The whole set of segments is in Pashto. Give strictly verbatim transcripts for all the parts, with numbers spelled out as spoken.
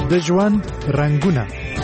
د ژوند رنگونه.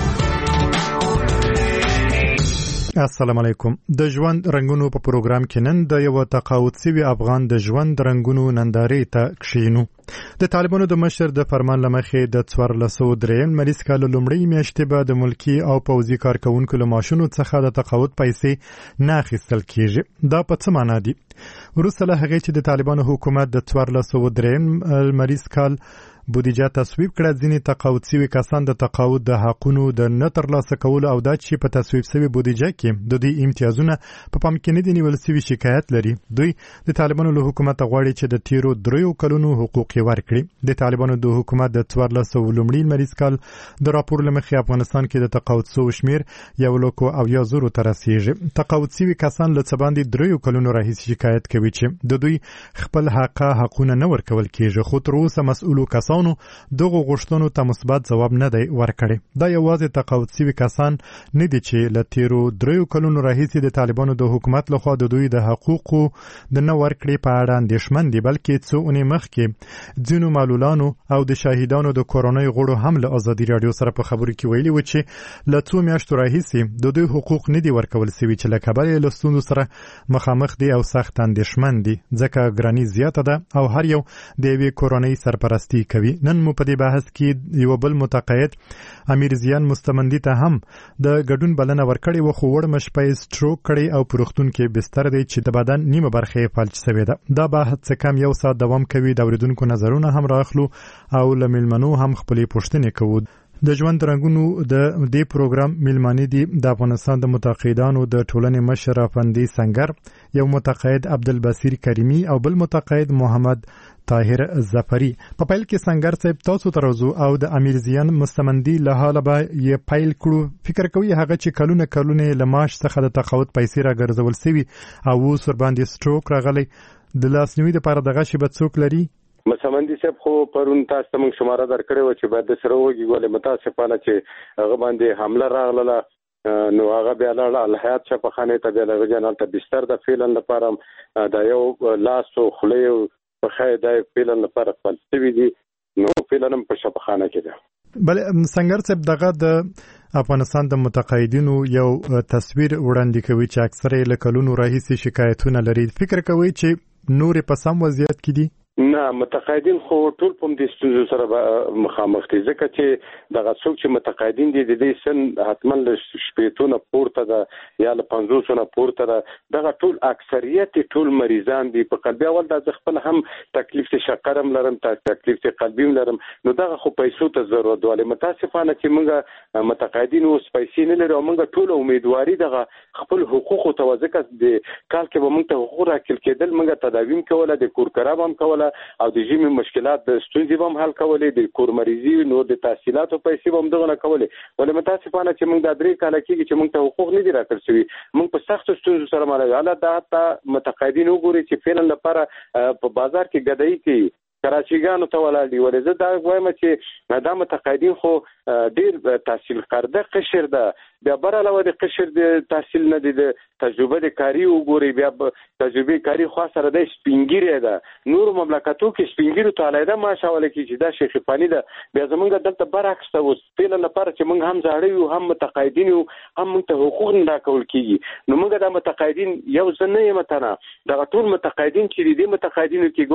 السلام علیکم. د ژوند رنگونو په پروګرام کې نن د یو تقاعد شوي افغان د ژوند رنگونو نندارې ته کښینو. د طالبانو د مشر د فرمان لمخې د څوارلس سوه دریم مریض کال لومړۍ میاشتې به د ملکی او پوځي کارکونکو له معاشونو څخه د تقاعد پیسې نه اخیستل کیږي. دا په څه معنا دي؟ وروسته له هغې چې د طالبانو حکومت د څوارلس سوه دریم مریض کال بودیجه تصویب کړه، ځینې تقاعد شوي کسان د تقاعد د حقونو د نه ترلاسه کولو او دا چې په تصویب شوي بودیجه کې د دوی امتیازونه په پام کې نه دي نیول شوي شکایت لري. دوی د طالبانو له حکومت غواړي چې د تیرو دریو کلونو حقوق یې ورکړي. د طالبانو د حکومت د څوارلس سوه لومړي مریض کال د راپور له مخې افغانستان کې د تقاعد شوو شمېر یو لکو اویا زرو ته رسیږي. تقاعد شوي کسان له څه باندې دریو کلونو راهیسې شکایت کوي چې د دوی خپل حق حقونه نه ورکول کیږي، خو تر اوسه مسؤلو کسانو دغه غوښتنو ته مثبت ځواب نه دی ورکړی. دا یوازې تقاعد شوي کسان نه دي چې له تیرو دریو کلونو راهیسې د طالبانو د حکومت لخوا د دوی د حقوقو د نه ورکړې په اړه اندېښمن دي، بلکې څو اونۍ مخکې ځینو معلولانو او د شاهدانو د کورنۍ غړو هم له ازادي راډیو سره په خبرو کې ویلي و چې له څو میاشتو راهیسې د دوی حقوق نه دي ورکول شوي چې له کبله له ستونزو سره مخامخ دي او سخت اندېښمن دي، ځکه ګراني زیاته ده او هر یو د یوې کورنۍ سرپرستی کوي. نن مو په دې بحث کې یو بل متقاعد امیر زیان مستمندي ته هم د ګډون بلنه ورکړې و، خو وړمه شپه یې سټروک کړی او په روغتون کې بستر دی چې د بدن نیمه برخه یې فلج شوې ده. دا بحث څه کم یو ساعت دوام کوي. د اورېدونکو نظرونه هم راخلو او له میلمنو هم خپلې پوښتنې کوو. د ژوند رنګونو د دې پروګرام میلمانې دي د افغانستان د متقاعدانو د ټولنې مشر افندي سنگر، یو متقاعد عبدالبصیر کریمی او بل متقاعد محمد طاهر ظفری. په پیل کې سنگر صاحب تاسو ته راځو او د امیر زیان مستمندي له حاله به یې پیل کړو. فکر کوي هغه چې کلونه کلونه له معاش څخه د تقاعد پیسې راګرځول سوي او اوس ورباندې سټروک راغلی، د لاسنیوي دپاره دغه شی به څوک لري؟ مستمندي صاحب خو پرون تاسو ته موږ شماره درکړې وه چې باید د سره وږي ولې متاسفانه چې هغه باندې حمله راغله، نو هغه بیا لاړه الحیات شفاخانې ته، بیا هغه جان هلته بستر د فعلا لپاره د یو لاس او خولې په خیر د فعلا لپاره خپل شوي دي، نو فعلا هم په شفاخانه کې ده. بل سنگر صاحب دغه د افغانستان د متقاعدینو یو تصویر وړاندې کوي چې اکثره له کلونو راهیسې شکایتونه لري. فکر کوي چې نور په سم وضعیت کې دي؟ نه، متقاعدین خو ټول په دې ستونزو سره مخامخ دي، ځکه چې دغه څوک چې متقاعدین دي د دې سن حتما له شپېتو نه پورته ده یا له پنځوسو نه پورته ده. دغه ټول اکثریت ټول مریضان دي. په قلبي اول د خپل هم تکلیف شکر هم لرم، تکلیف قلبي هم لرم، نو دغه خو پیسو ته ضرورت ولې متاسفانه چې موږ متقاعدین اوس پیسې نه لرو او موږ ټول امیدواري دغه خپل حقوق ته وځکه د کال کې به موږ ته حقوق راکړل کېدل، موږ تداویم کوله، د کور کراب هم کوله او د ژمي مشکلات د ستونزې هم حل کولې، د کور مریضي نو د تحصیلاتو پیسې هم دغه نه کولې. ولې متاسفانه چې موږ د درې کاله کېږي چې موږ ته حقوق نه دي راکړل شوي، موږ په سختو ستونزو سره مخ یو. الله دا ته متقاعدین وګوري چې فعلا لپاره په بازار کې ګدایي کوي، کراچیګانو ته ولاړ دي. ولې زه دا وایم چې دا متقاعدین خو ډېر تحصیل کرده قشر ده، بیا بر علاوه د قشر د تحصیل نه دي د تجربه د کاری وګوري، بیا تجربه کاری خو سره د سپینګیری ده. نور مملکتو کې سپینګیرو ته علیده ماشاءالله کې چې دا شیخ فانی ده، بیا زمونږ دلته برعکس ته اوس فعلا لپاره چې موږ هم زاړه یو، هم متقاعدین یو، هم موږ ته حقوق نه راکول کیږي. نو موږ د متقاعدین یو ځل نه یم تنه، دغه ټول متقاعدین چې دي متقاعدینو کې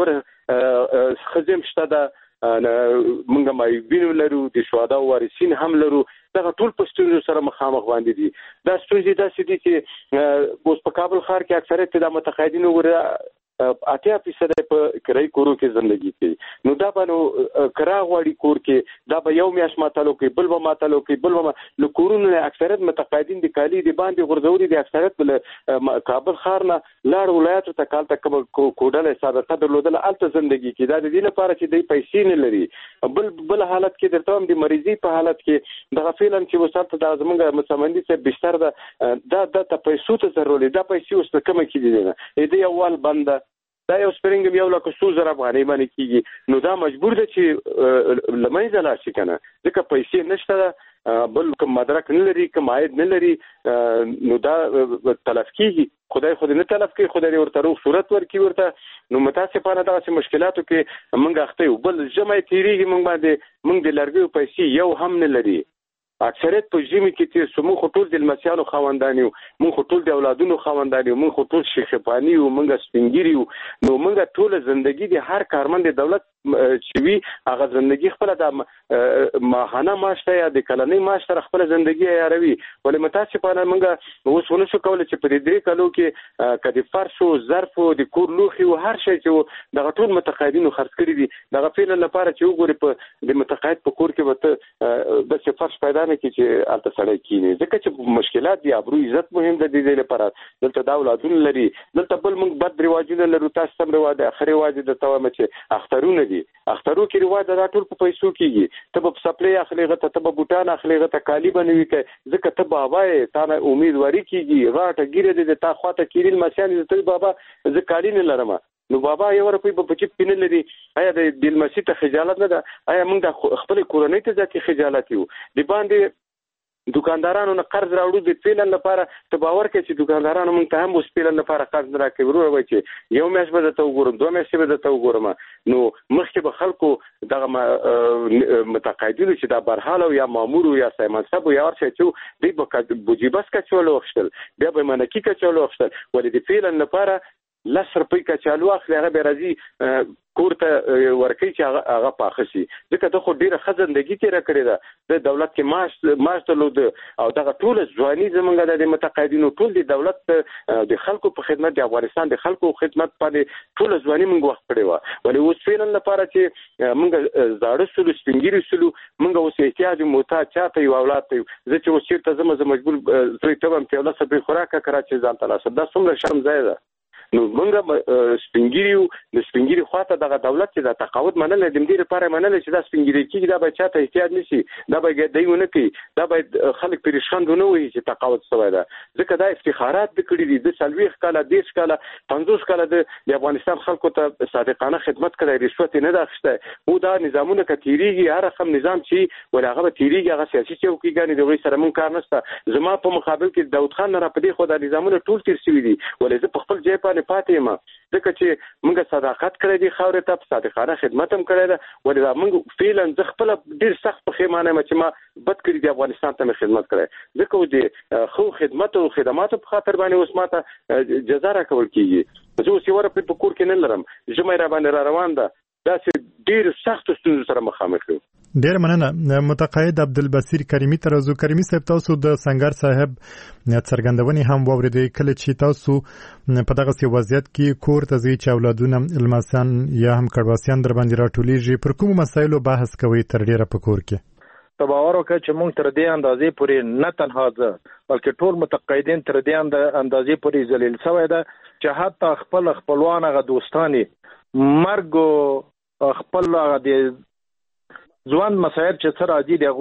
ګوره خزم شته ده، موږ مایوبین لرو، د شهدا وارثین هم لرو، دغه ټول په ستونزو سره مخامخ باندې دي. دا ستونزې داسې دي چې اوس په کابل ښار کې اکثریت د متقاعدینو وګوره اتیا فیصد په کرایي کورو کې زندگی کوي. نو دا به نو کرا غواړي کور کې، دا به یو میاشت ماتلو کوي، بل به ماتلو کوي، بل به نو کورونه اکثریت متقاعدین د کالی د باندې غورځوري د اکثریت بل کابل ښار نه لاړ ولایتو ته کال ته کوډل سابقه درلودل الته زندگی کوي. دا د دې لپاره چې د پیسې نه لري. بل بل حالت کې درته هم د مریضي په حالت کې دغه فعلا چې وسالته د زمونږ متسمندي څخه بستر ده، دا د پیسو ته ضروري، دا پیسې اوس په کومه کې دي نه دې اول بنده دا یو سپرینګ یو لکه څو زره افغانۍ باندې کیږي نو دا مجبور ده چې لمنځه لاړ شي کنه ځکه پیسې نشته بل کوم مدرک نه لري کوم عاید نه لري نو دا تلف کیږي خدای خو دې نه تلف کوي خدای دې ورته روغ صورت ورکړي ورته نو متاسفانه دغسې مشکلاتو کې موږ اخته یو بل ژمی تېرېږي موږ باندې موږ د لرګیو پیسې یو هم نه لري اکثریت په ژمي کې تېر شو موږ خو ټول د لمسیانو خاوندان یو موږ خو ټول د اولادونو خاوندان یو موږ خو ټول شیخپاني یو موږ سپین ږیري یو نو موږ ټوله زندګي د هر کارمند دولت چې وي هغه زندګي خپله د ماهانه معاش ته یا د کلنۍ معاش سره خپله زندګي عیاروي ولې متاسفانه موږ اوس ونه شو کولی چې په دې درې کلو کې که د فرش و ظرف و د کور لوښي و هر شی چې و دغه ټول متقاعدینو خرڅ کړي دي دغه فعلا لپاره چې وګورې په د متقاعد په کور کې به ته داسې فرش پیدا نه کړي چې هلته سړی کیني ځکه چې مشکلات دي ابرو عزت مهم ده د دې لپاره دلته دا اولادونه لري دلته بل موږ بد رواجونه لرو تاسو هم رواج دی آخر رواج درته وایم چې اخترونه دي اخترو کې رواج دا ټول په پیسو کېږي ته به سپلی اخلي هغه ته ته به بوټان اخلي هغه ته کالي به نوي کوې ځکه ته بابا یې تا نه امیدواري کېږي غاټه ګیره دی د تا خواته کېري لمسیان دي ته بابا زه کالي نه لرم نو بابا یو روپۍ به په جیب کې نه لري آیا د لمسي ته خجالت نه ده آیا موږ د خپلې کورنۍ ته ځکه خجالت یو د باندې دکاندارانو نه قرض راوړو د فعلن لپاره ته باور کوي چې دکاندارانو موږ ته هم اوس فعلن لپاره قرض نه راکوي وروره وایي چې یو میاشت به درته وګورم دوه میاشتې به درته وګورم نو مخکې به خلکو دغه متقاعدینو چې دا برحال یا مامور یا سایمنصب یا هر شی چې دوی به بوجیبس کچالو واخیستل بیا به منکي کچالو واخیستل ولې د فعلن لپاره لس روپۍ کچالو اخلي هغه بیا راځي کور ته ورکوي چې هغه پاخه شي ځکه ته خو ډېره ښه زندګي تېره کړې ده د دولت کې معاش معاش درلوده او دغه ټوله ځواني زموږ د متقاعدینو ټول د دولت د خلکو په خدمت د افغانستان د خلکو خدمت باندې ټوله ځواني موږ وخت کړې وه ولې اوس فعلا لپاره چې موږ زاړه سلو سپین ږیري سلو موږ اوس احتیاج محتاج چاته یو اولاد ته یو زه چې اوس چېرته ځم زه مجبور زوی ته وایم چې یو لس روپۍ خوراک کړه چې ځان ته لاسه دا څومره شرم ځای ده نو موږ سپین ږیري یو د سپین ږیري خواته دغه دولت چې دا تقاعد منلی د همدې لپاره منلی چې دا سپین ږیري کېږي دا باید چاته احتیاج نه شي دا باید ګدۍ ونه کوي دا باید خلک پریشخند ونه وایي چې تقاعد شوی ده ځکه دا افتخارات د کړي دي د څلوېښت کاله دېرش کاله پنځوس کاله د افغانستان خلکو ته صادقانه خدمت کړی رشوت یې نه ده اخیستی خو دا نظامونه که تېرېږي هر رقم نظام چې ولې هغه به تېرېږي هغه سیاسي چوکیګانې د هغوی سره مونږ کار نشته زما په مقابل کې داود خان نه راپدې خو دا نظامونه ټول تېر شوي دي ولې زه په خپل ځای باندې پاتې یم ځکه چې موږ صداقت کړی دی خاورې ته په صادقانه خدمت هم کړی ده ولې دا موږ فعلا زه خپله ډېر سخت پښیمانه یم چې ما بد کړي دي افغانستان ته مې خدمت کړی ځکه اوس د ښو خدمت او خدماتو په خاطر باندې اوس ما ته جزا راکول کېږي زه اوس یوه روپۍ په کور کې نه لرم ژمی را باندې را روان ده داسې ډېرو سختو ستونزو سره مخامخ یو ډیر مننه متقاعد عبدالبصیر کریمي ته راځو کریمي صاحب تاسو د سنگر صاحب څرګندونې هم واورېدې کله چې تاسو په دغسې وضعیت کې کور ته ځئ چې اولادونه لمسیان یا هم کډواسیان در باندې راټولیږي پر کومو مسایلو بحث کوئ تر ډیره په کور کې ته باور وکړه چې موږ تر دې اندازې پورې نه تنها زه بلکې ټول متقاعدین تر دې اندازې پورې ذلیل شوی ده چې حتی خپل خپلوان هغه دوستان مرګ او خپل هغه د ځوان مسایل چې څه راځي د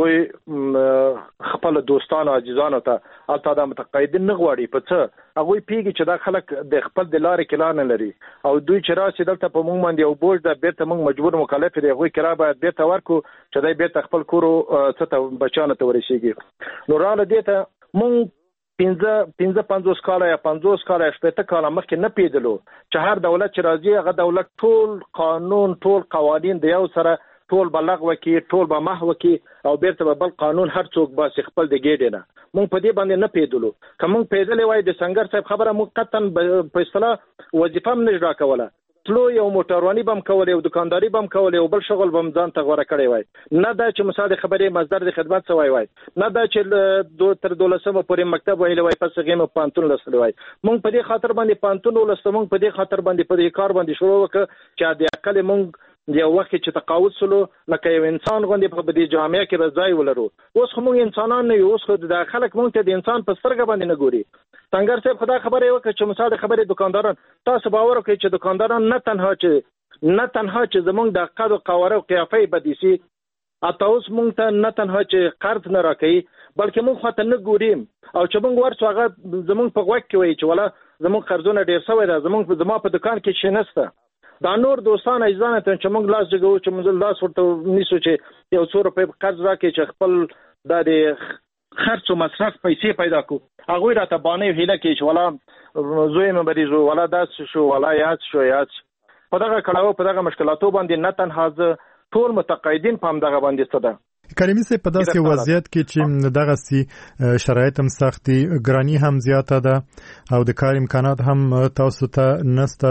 هغوی خپل دوستانو عزیزانو ته هلته دا متقاعدین نه غواړي په څه هغوی پوهېږي چې دا خلک د خپل د لارې کرا نه لري او دوی چې راشي دلته په موږ باندې یو بوج ده بېرته موږ مجبور مکلف دی هغوی کرا باید بېرته ورکړو چې دی بېرته خپل کورو څه ته بچیانو ته ورسېږي نو راله دې ته موږ پنځه پنځه پنځوس کاله یا پنځوس کاله یا شپېته کاله مخکې نه پېژنو چې هر دولت چې راځي هغه دولت ټول قانون ټول قوانین د یو سره ټول به لغوه کړي ټول به محوه کړي او بیرته به بل قانون هر څوک باسي خپل د ګېډې نه موږ په دې باندې نه پېدلو که موږ پېدلی وای د سنګر صاحب خبره موږ قطعا په اصطلاح وظیفه هم نه راکوله تلو یو موټرواني به هم کولی یو دکانداري به هم کولی یو بل شغل به هم ځان ته غوره کړی وای نه دا چې مثال د خبرې مصدر د خدمت سوی وای نه دا چې تر دولسمه پورې مکتب ویلی وای پس هغې مو پوهنتون لوستلی وای موږ په دې خاطر باندې پوهنتون ولوسته موږ په دې خاطر باندې په دې کار باندې شروع وکړه چې د اقل موږ یو وخت چې تقاعد سلو لکه یو انسان غوندې په دې جامعه کې به ځای ولرو اوس خو موږ انسانان نه یو اوس خو د خلک موږ ته د انسان په سترګه باندې نه ګوري سنګر صاحب خدا خبره یې وکړه چې مثال د خبرې دکانداران تاسو باور وکړئ چې دکانداران نه تنها چې نه تنها چې زموږ د قد و قواره او قیافې بدې سي اته اوس موږ ته نه تنها چې قرض نه راکوي بلکې موږ خو ته نه ګوریم او چې موږ ورسو هغه زموږ په غوږ کې وایي چې ولا زموږ قرضونه ډېر شوی ده زموږ زما په دکان کې شی نشته دا نور دوستان اجزانه ته چې موږ لاس جګو چې موږ لاس ورته نیسو چې یو څو روپۍ قرض راکړي چې خپل د خرڅ او مصرف پیسې پیدا کو هغه راته باندې هیله کې چې ولا زوی مې بریزو ولا داس شو ولا یاد شو یاد په دغه کړهو په دغه مشکلاتو باندې نه تنها ز ټول متقاعدین په دغه باندې ستده کریمي سي په داسې وضعیت کې چې دغه سي شرایط هم سختي ګرانی هم زیاته ده او د کار امکانات هم تاسو ته نسته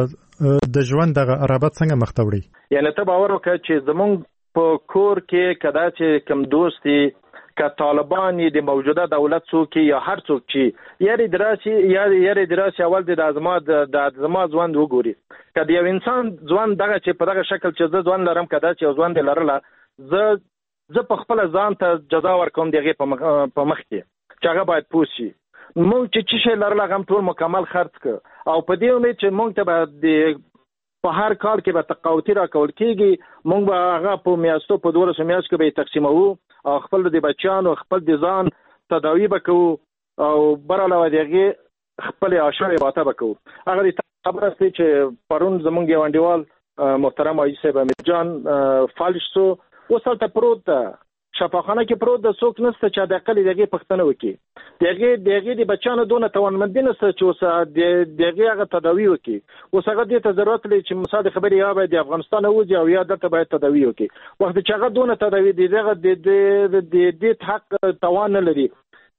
د ژوند دغه عربت څنګه مخ ته وړي یعنی ته باور وکړه چې زمونږ په کور کې کدا چې کم دوستي که طالبان د موجوده دولت څوک یا هر څوک چې یاري دراسي یا یاري دراسي اول د ازمات د ازمات ځوان وګوري کله یو انسان ځوان دغه چې په دغه شکل چې زه ځوان لرم کدا چې ځوان د لرله زه زه په خپل ځان ته جزا ورکوم دغه په مخ کې چې هغه باید پوسي مونږ چې چې شي لرله هم ټول مکمل خرڅ ک او په دې امید چې مونږ ته به په هر کال کې به تقاوتي راکول کېږي مونږ به هغه په میاشتو په دوه سو میاشت کې به تقسیمو او خپل د بچیانو خپل د ځان تداوی وکړو او براله ودیږي خپل عاشره واته وکړو هغه د خبره ستې چې پرون زمونږ یو انډیوال محترم حاجی صاحب امیر جان فالش سو وسلته پروت ده شفاخانه کې پروت د څوک نسته چې د اقل دغه پښتنه وکي دغه دغه د بچانو دونه توانمندي نسته چې اوس دغه هغه تداوی وکي اوس هغه د ضرورت لري چې مصادره خبري یا د افغانستان وځي او یا دلته باید تداوی وکي وخت چې هغه دونه تداوی دغه د د د حق توان لري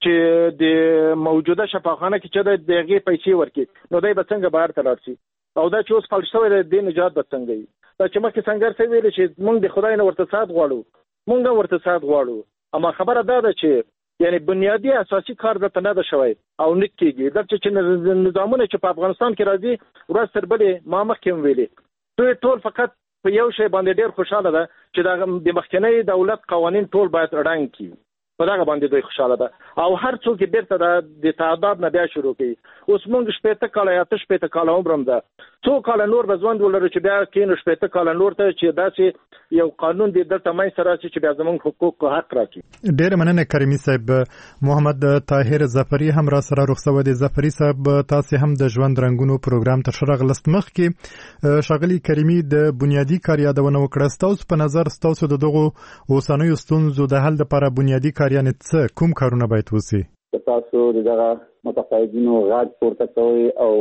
چې د موجوده شفاخانه کې چې دغه پیسې ورکي نو دای به څنګه بهر تلل شي او دا چې اوس فلسفه د نجات به څنګه وي دا چې مخکې څنګه څه ویل چې موږ د خدای نه ورته سات غواړو مونږ ورته سات غواړو اما خبره دا ده چې یعنی بنیادی اساسي کار د تنه ده شوی او نکېږي دا چې نظامونه چې په افغانستان کې راځي ورځ تر بلې ما مخکې ویلي دوی ټول فقط په یو شی باندې ډېر خوشاله ده چې د مخکنی دولت قوانین ټول باید اډانګ کړي په دغه باندې دوی خوشاله ده او هر څوک بیرته د تعداد نه بیا شروع کوي اوس موږ شپېته کاله یا ته شپېته کاله عمرم ده څو کاله نور به ژوند ولرو چې بیا کېنو شپېته کاله نور ته چې داسې یو قانون دی دلته منځته راشي چې بیا زموږ حقوق حق راکړي ډېره مننه کریمي صاحب محمد طاهر ظفري هم را سره رخصوي دي ظفري صاحب تاسو هم د ژوند رنگونو پروګرام ته شرغلست مخ کې شاغلي کریمي د بنیادی کار یادونه وکړه ستاسو په نظر ستاسو د دغه اوسنوي ستونزو د حل لپاره بنیادی کار یعنی څه کوم کارونه باید وسی تاسو دغه متقاعدینو غاټ پورته کوي او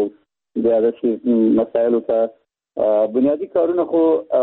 د هغه مسایلو ته بنیادی کارونه خو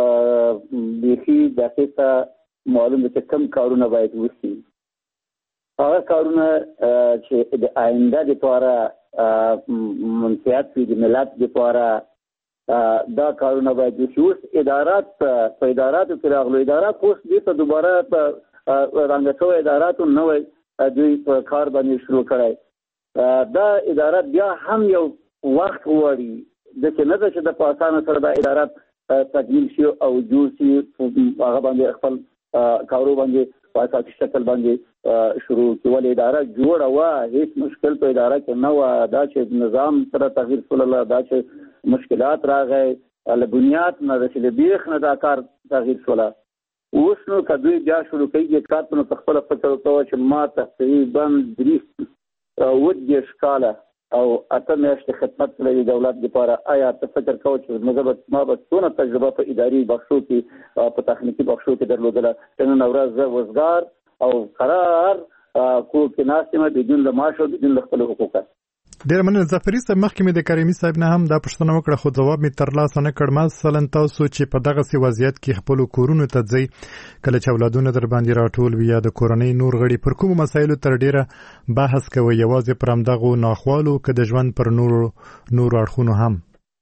بيخي دقیقه معلومه چې کم کارونه باید وسی هغه کارونه چې د آینده لپاره منفعت د ملت لپاره دا کارونه باید وسی اوس ادارات په اداراتو کې راغلو ادارات اوس دې ته دوباره په رنګټو اداراتو نوې دوی په کار باندې شروع کړای دا ادارات بیا هم یو وخت غواړي د چې نه ده چې د پاسانه سره د ادارات تکمیل شي او جوړ شي هغه باندې خپل کارو باندې په اساسي شکل باندې شروع کړي ولې اداره جوړه وه هیڅ مشکل په اداره کې نه وه دا چې نظام سره تغییر شول دا چې مشکلات راغی له بنیاد نه د بیخ نه دا کار تغییر شول اوس نو کدوې بیا شروع کوي کار په خپل فکر وکړو چې ما تقریبا درې ودېش کاله او اته میاشتې خدمت کړی دولت لپاره آیا ته فکر کوو چې موږ ما به څونه تجربه په اداري بخشو کې په تخنیکي بخشو کې درلودله چې نن ورځ زه وزګار او قرار کور کې ناست یم بدون له معاش او بدون له خپلو حقوقو ډېر مننه ظفري صاحب مخکې مې د کریمي صاحب نه هم دا پوښتنه وکړه خو ځواب مې ترلاسه نه کړ مثلا تاسو چې په دغسې وضعیت کې خپلو کورونو ته ځئ کله چې اولادونه در باندې راټول وي یا د کورنۍ نور غړي پر کومو مسایلو تر ډېره بحث کوئ یوازې پر همدغو ناخوالو که د ژوند پر نورو نورو اړخونو هم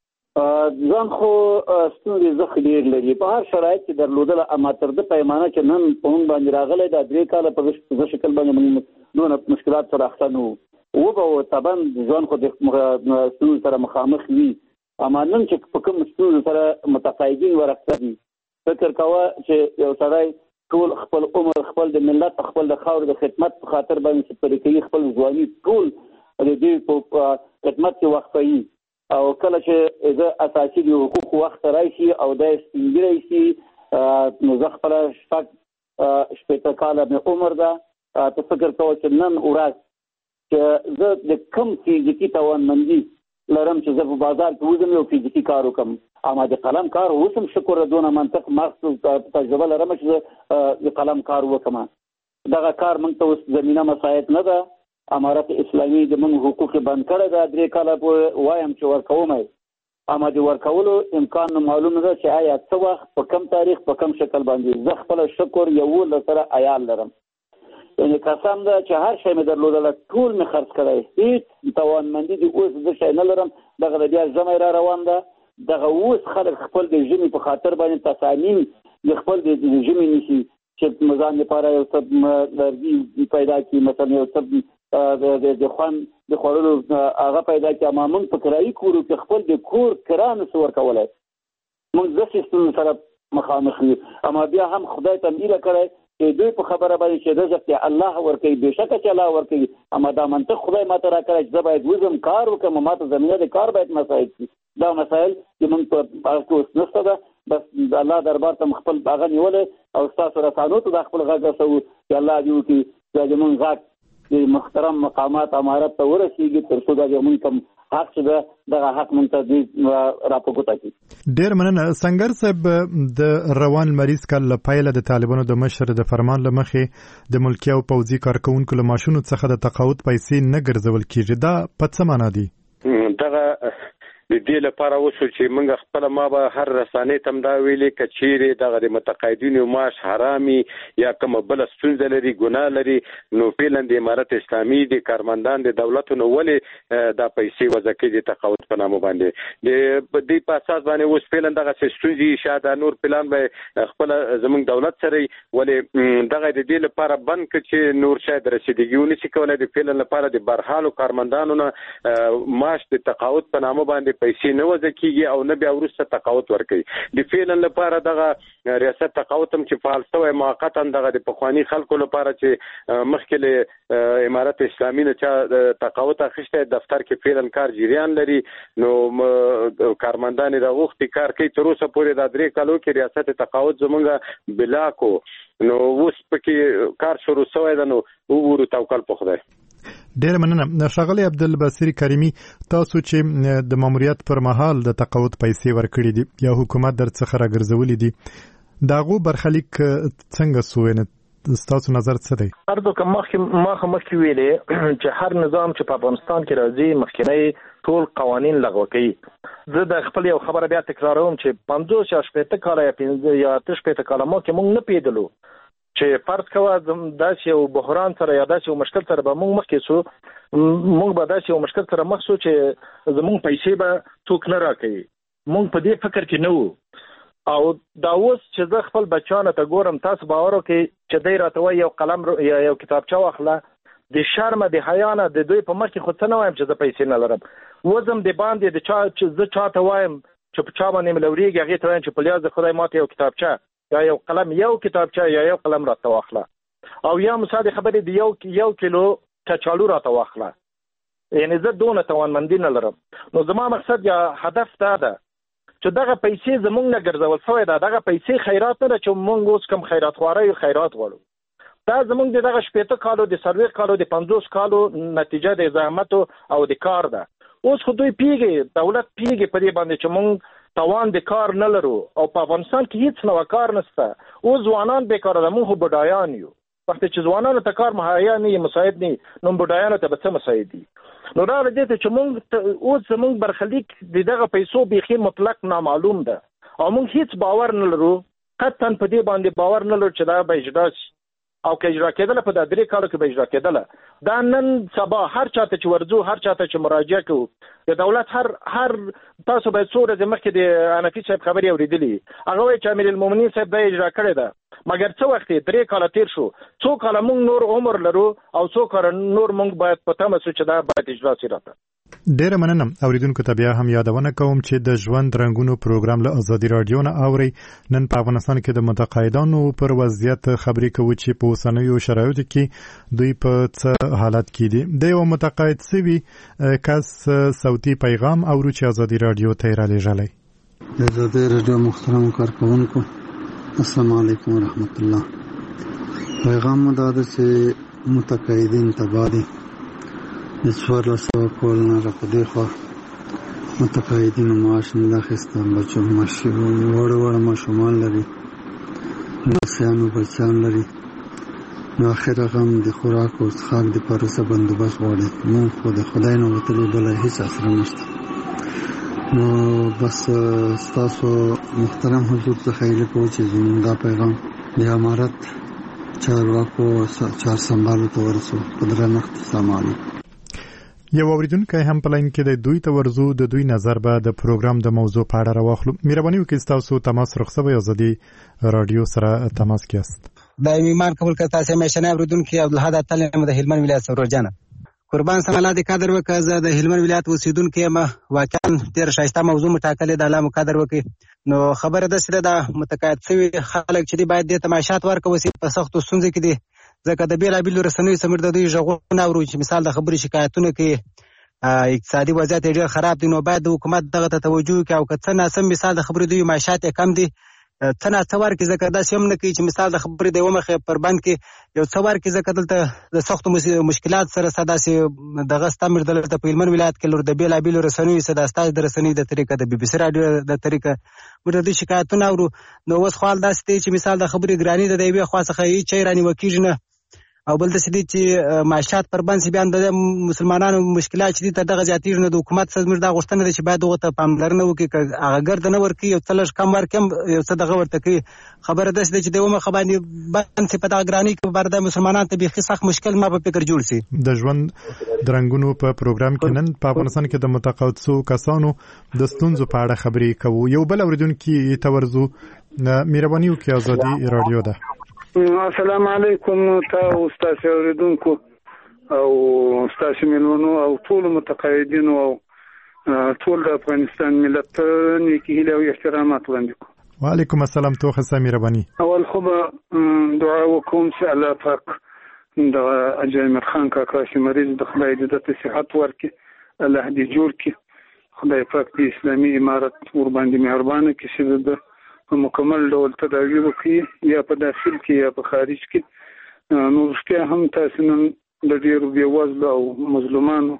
ځان خو ستونزې زخ ډېر لري په هر شرایط کې درلودله اما تر د پیمانه چې نن په موږ باندې راغلی دا درې کاله په زه شکل باندې موږ دونه مشکلات سره اخته نه وو و به طبعا ځان خو د ستونزو سره مخامخ وي اما نن چې په کوم ستونزو سره متقاعدین ورخته دي فکر کوه چې یو سړی ټول خپل عمر خپل د ملت خپل د خاورې د خدمت په خاطر باندې سپری کوي خپل ځواني ټول د دې په خدمت کې وقفوي او کله چې زه اساسي د حقوق وخت راشي او د سپینګری شي نو زه خپل شپږ شپېته کاله مې عمر ده ته فکر کوه چې نن ورځ چې زه د کم فزیکي توانمندي لرم چې زه په بازار کې وځم یو فزیکي کار وکړم اما د قلم کار اوسم شکر دونه منطق مخصوص تجربه لرم چې د قلم کار وکم. دغه کار موږ ته اوس زمينه مساعد نه ده. امارت اسلامي د موږ حقوق بند کړی دا درې کاله په وایم چې ورکوم، اما د ورکولو امکان معلوم نه ده چې آیا څه وخت په کم تاریخ په کم شکل باندې. زه خپل شکر یو لسره عیال لرم، یعنی قسم ده چې هر شی مې درلودل ټول مې خرڅ کړی، هیڅ توانمندي د اوس د شی نه لرم. دغه د بیا ژمی را روان ده، دغه اوس خلک خپل د ژمي په خاطر باندې تصامیم د خپل د ژمي نیسي چې مزان لپاره یو څه لرګي پیدا کړي، مثلا یو څه د خوان د خوړلو هغه پیدا کړي. اما موږ په کرایي کورو کې خپل د کور کرا نشو ورکولی، موږ داسې ستونزو سره مخامخ یو. اما بیا هم خدای ته هیله کړی چې دوی په خبره باندې چې رزق ته الله ورکوي، بېشکه چې الله ورکوي، اما دا منطق خدای ماته راکړی چې زه باید وزم کار وکړم، ماته زمینه د کار باید مساعد شي. دا مسایل چې موږ په هغه کې اوس نشته ده، بس د الله دربار ته خپل هغه نیولی او ستاسو رسانو ته د خپل غږ رسوو چې الله دې وکړي چې زموږ غږ د محترم مقامات امارت ته ورسېږي، تر څو دا زموږ کوم حق چې ده دغه حق موږ ته دوی را په ګوته کړي. ډېر مننه. سنگر صاحب، د روان لمریز کال له پیله د طالبانو د مشر د فرمان له مخې د ملکي او پوځي کارکوونکو له ماشونو څخه د تقاعد پیسې نه ګرځول کېږي. دا په څه معنا دي؟ دغه د دې لپاره وشو چې موږ خپل ما به هر رسانې تم دا ویلې کچېرې دغه د متقاعدینو معاش حرامي یا کوم بل ستونزه لري، ګناه لري، نو فعلا د امارت اسلامي د کارمندان د دولتونو ولې دا پیسې وضع کوي د تقاعد په نامه باندې. د دې په اساس باندې اوس فعلا دغه ستونزې شاده نور پلان به خپل زموږ دولت سره ولې دغه د دې لپاره بند کړي چې نور شاید رسیدګي ونشي کولای د فعلا لپاره د برحالو کارمندانو نه معاش د تقاعد په نامه باندې پیسې نه وضع کیږي او نه بیا وروسته تقاعد ورکوي. د فعلا لپاره دغه ریاست تقاعد هم چې فعال شوی موقتا دغه د پخواني خلکو لپاره چې مخکې له امارت اسلامي نه چا تقاعد اخیسته دفتر کې فعلا کار جریان لري، نو کارمندان د وخت کار کوي. تر اوسه پورې د درې کالو کې ریاست تقاعد زمونږ بلا کو، نو اوس پکې کار شروع شوی ده، نو وګورو توکل په خدای. ډېر مننه. ښاغلی عبدالبصیر کریمي، تاسو چې د ماموریت پر مهال د تقاعد پیسې ورکړي دي یا حکومت در څخه راګرځولي دي، د هغو برخلیک څنګه سو؟ ستاسو نظر څه دی؟ هر دوه مخکې ما مخکې ویلې چې هر نظام چې په افغانستان کې راځي مخکنی ټول قوانین لغوه کوي. زه د خپل یو خبره بیا تکراروم چې پنځوس یا شپېته کاله یا پنځه یا اته شپېته کاله مخکې موږ نه پوهېدلو چې فرض کوه داسې یو بحران سره یا داسې یو مشکل سره به موږ مخکې شو، موږ به داسې یو مشکل سره مخ شو چې زموږ پیسې به څوک نه راکوي. موږ په دې فکر کې نه وو. او دا اوس چې زه خپل بچیانو ته ګورم، تاسو باور وکړئ چې دی راته وایي یو قلم یا یو کتابچه واخله، د شرمه د حیا نه د دوی په مخ کې خو څه نه وایم چې زه پیسې نه لرم. وزم د باندې د چا چې زه چا ته وایم چې په چا باندې مې لورېږي، هغې ته وایم چې په لیاز د خدای ماته یو کتابچه یا یو قلم یو کتابچه یا یو قلم راته واخله، او یا مثال خبرې د یو یو کیلو کچالو راته واخله. یعنی زه دونه توانمندي نه لرم. نو زما مقصد یا هدف دا ده چې دغه پیسې زمونږ نه ګرځول شوی ده. دغه پیسې خیرات نه ده چې مونږ اوس کوم خیرات خواره یو خیرات غواړو. دا زمونږ د دغه شپېته کالو د څلوېښت کالو د پنځوس کالو نتیجه د زحمت او د کار ده. اوس خو دوی پیږي، دولت پیږي په دې باندې چې مونږ توان د کار نه لرو او په افغانستان کې هیڅ نوه کار نشته. اوس ځوانان بیکاره ده، مونږ خو بډایان یو. وخت چې ځوانانو ته کار مهیا نه وي، مساعد نه وي، نو بډایانو ته به څه مساعد دي؟ نو راغله دې ته چې مونږ اوس زمونږ برخلیک د دغه پیسو بیخي مطلق نامعلوم ده او مونږ هیڅ باور نه لرو، قطعا په دې باندې باور نه لرو چې دا به اجرا شي او که اجرا کېدله په دا درې کالو کې به اجرا کېدله. دا نن سبا هر چاته چې ورځو، هر چاته چې مراجعه کوو، د دولت هر هر تاسو باید څو ورځې مخکې د حنفي صاحب خبرې اورېدلې، هغه وایي چې امیر المؤمنین صاحب دا اجرا کړې ده، مګر څه وخت یې درې کاله تېر شو، څو کاله موږ نور عمر لرو او څو کاله نور موږ باید په تمه شو چې دا باید اجرا شي. راته ډیره مننه. اوریدونکو ته بیا هم یادونه کوم چې د ژوند رنګونو پروګرام له ازادي رادیو نه اوري. نن په افغانستان کې د متقاعدانو پر وضعیت خبرې کوو چې په اوسنیو شرایطو کې دوی په څه حالت کې دي. د یو متقاعد سوي کس صوتي پیغام اورو چې ازادي رادیو ته را لېږلی. ازادي رادیو محترم کارکونکو، السلام علیکم ورحمت الله. پیغام مو دا ده چې متقاعدین تباه دي. د څوارلس سوه کال نه راپدې خوا متقاعدینو معاش نه ده اخیسته، بچو وړه وړه ماشومان لري، لمسیانو بچیان لري. نو آخر غم د خوراک او څښاک دپاره څه بندوبست غواړي. مونږ خو د خدای نه وتلې بله هېڅ اسره نشته. نو بس ستاسو محترم حضور څخه هیله کوو چې زموږ دا پیغام د امارت چارواکو چار سنبالو ته ورسوو. په درنښت سلام علیکم. یو اوریدونکی هم په لاین کې د دوی ته ورځو، د دوی نظر به د پروګرام د موضوع په اړه راواخلو. مهرباني وکړئ ستاسو تماس رخصه یا زدي رادیو سره تماس کې است. د ایمان قبول کړه. تاسو مېشنه اوریدونکي عبدالحد اتل د هلمند ولایت سروجانه قربان سم الله دې قدر وکړه. زه د هلمند ولایت اوسیدونکو یم. واقعا ډېر ښایسته موضوع مو ټاکلې ده. الله مو قدر وکړي. نو خبره داسې ده د متقاعد شوي خلک چې دي باید دې ته معاشات ورکړو چې په سختو ستونزو کې دي، ځکه د بېلابېلو رسنیو څخه موږ د دوی غږونه اورو چې مثال د خبرو شکایتونه کوي، اقتصادي وضعیت یې ډېر خراب دی. نو باید د حکومت دغه ته توجه وکړي او که څه ناسم مثال د خبرو دوی معاشات یې کم دي څه ناڅه ورکړي، ځکه داسې هم نه کوي چې مثال د خبرې د یوه مخې پر بند کې یو څه ورکړي، ځکه دلته د سختو مشکلات سره سره داسې دغه سته موږ دلته په هلمند ولایت کې د بېلابېلو رسنیو سره د ستاسو د رسنیو د طریقه د بي بي سي راډیو د طریقه موږ د دوی شکایتونه اورو. نو اوس خو حال داسې دی چې مثال د خبرې ګراني ده، د یوې خوا څخه هېڅ شی رانیول کېږي نه، او بل داسې دی چې معاشات پر بند شي، بیا د مسلمانانو مشکلات چې دي تر دغه زیاتېږي. نو د حکومت څخه زموږ دا غوښتنه ده چې باید هغو ته پاملرنه وکړي، که هغه ګرده نه ورکړي یو څه لږ کم ورکړي هم یو څه دغه ورته کوي. خبره داسې ده چې د یوه مخه باندې بند شي په دغه ګرانۍ کې بار د مسلمانانو ته بیخي سخت مشکل ما په فکر جوړ شي. د ژوند د رنګونو په پروګرام کې نن په افغانستان کې د متقاعد شوو کسانو د ستونزو په اړه خبرې کوو. یو بل اوریدونکي ته ورځو. مهرباني وکړئ، ازادي رادیو ده. السلام علیکم تاسو استاد اوریدونکو او استاد ملونو او ټول متقاعدینو او ټول د افغانستان ملت نیکی هیله او احترامات وړاندې کوم. وعلیکم السلام. توخه سمې مهرباني. اول خو دعا وکوم چې الله پاک د اجمل خان کاکا چې مریض د خدای دې د صحت ورکړي، الله دې جوړ کړي، خدای پاک دې اسلامي امارت ور باندې مهربانه کړي چې د په مکمل ډول تداوی وکړي، یا په داخل کې یا په خارج کې. نو رښتیا هم تاسو نن د ډېرو بېوزلو او مظلومانو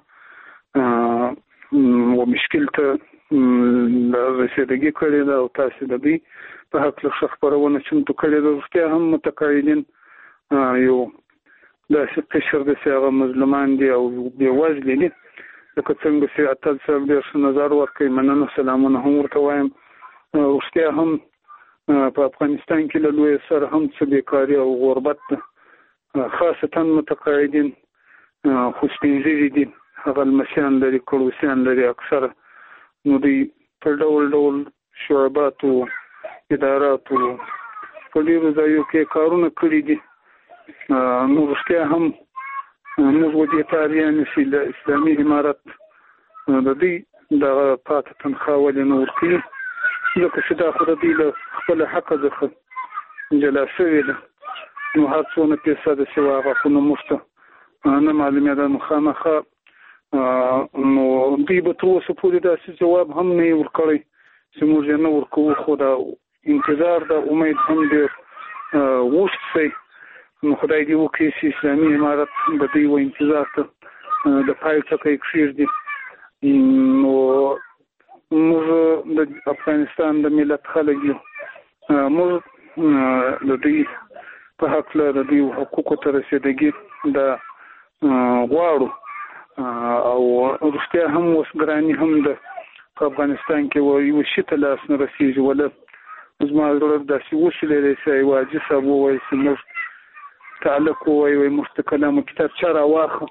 و مشکل ته رسیدګي کړې ده او تاسو د دوی په هکله ښه خپرونه چمتو کړې ده. رښتیا هم متقاعدین یو داسې قشر دی چې هغه مظلومان دي او بېوزلي دي، لکه څنګه چې اتل صاحب ډېر ښه نظر ورکوي، مننه سلامونه هم ورته وایم. رښتیا هم په افغانستان کې له لوی سره هم څه بیکاري او غربت ده، خاصتا متقاعدین خو سپین ږیري دي، هغه لمسیان لري، کړوسیان لري اکثره. نو دوی په ډول ډول شعباتو اداراتو په ډېرو ځایو کې کارونه کړي دي. نو رښتیا هم موږ ودې ته اړتیا نشي د اسلامي امارت د دوی دغه پاته تنخوا ولې نه ورکوي، ځکه چې دا خو د دوی له خپل حقه څخه جلا شوې ده. نو هر څونه پیسه د سوه هغه خو نه موږ ته نه معلومېده. نو خامخا نو دوی به تر اوسه پورې داسې جواب هم نه یې ورکړی چې موږ یې نه ورکوو، خو دا انتظار د امید هم ډېر اوږد شی. نو خدای دې وکړي چې اسلامي امارت د دوی و انتظار ته د پای ټکی کښېږدي. نو موږ د افغانستان د ملت خلک یو، موږ د دوی په هکله د دوی حقوقو ته رسېدګي دا غواړو. او رښتیا هم اوس ګراني هم ده په افغانستان کې یو شي ته لاس نه رسېږي. ولا زما زړه داسې وشلېدی چې یو حاجي صاحب ووایي چې موږ تعلق ووایي وایي موږ ته کلام کتابچه راواخه،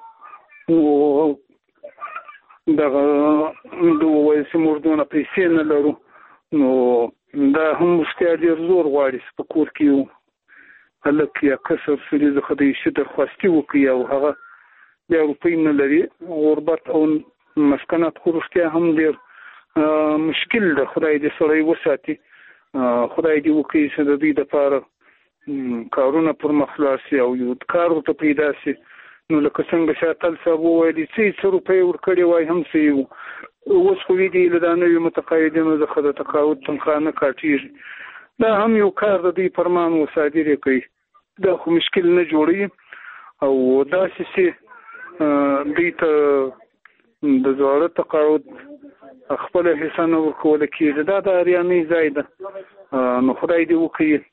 دغه د ووایي چې موږ دونه پیسې نه لرو. نو دا هم رښتیا ډېر زور غواړي چې په کور کې یو هلک یا کسر سړي څخه د یو شي درخواستي وکړي او هغه بیا روپۍ نه لري. غربت او مسکنات خو رښتیا هم ډېر مشکل ده. خدای دې سړی وساتي، خدای دې وکړي چې د دوی دپاره کارونه پر مخ لاړ شي او یو کار ورته پیدا شي. نو لکه څنګه چې اتل صاحب وویلي چې څه روپۍ ورکړې وای هم څه یې اوس خو ویدي له دا نویو متقاعدینو څخه د تقاعد تنخوا نه کاټېږي. دا هم یو کار د دوی فرمان و صادر یې کوي، دا خو مشکل نه جوړوي. او داسې چې دوی ته د زاړه تقاعد خپل حصہ نه ورکول کېږي. دا د اریانۍ ځای ده. نو خدای دې وکړي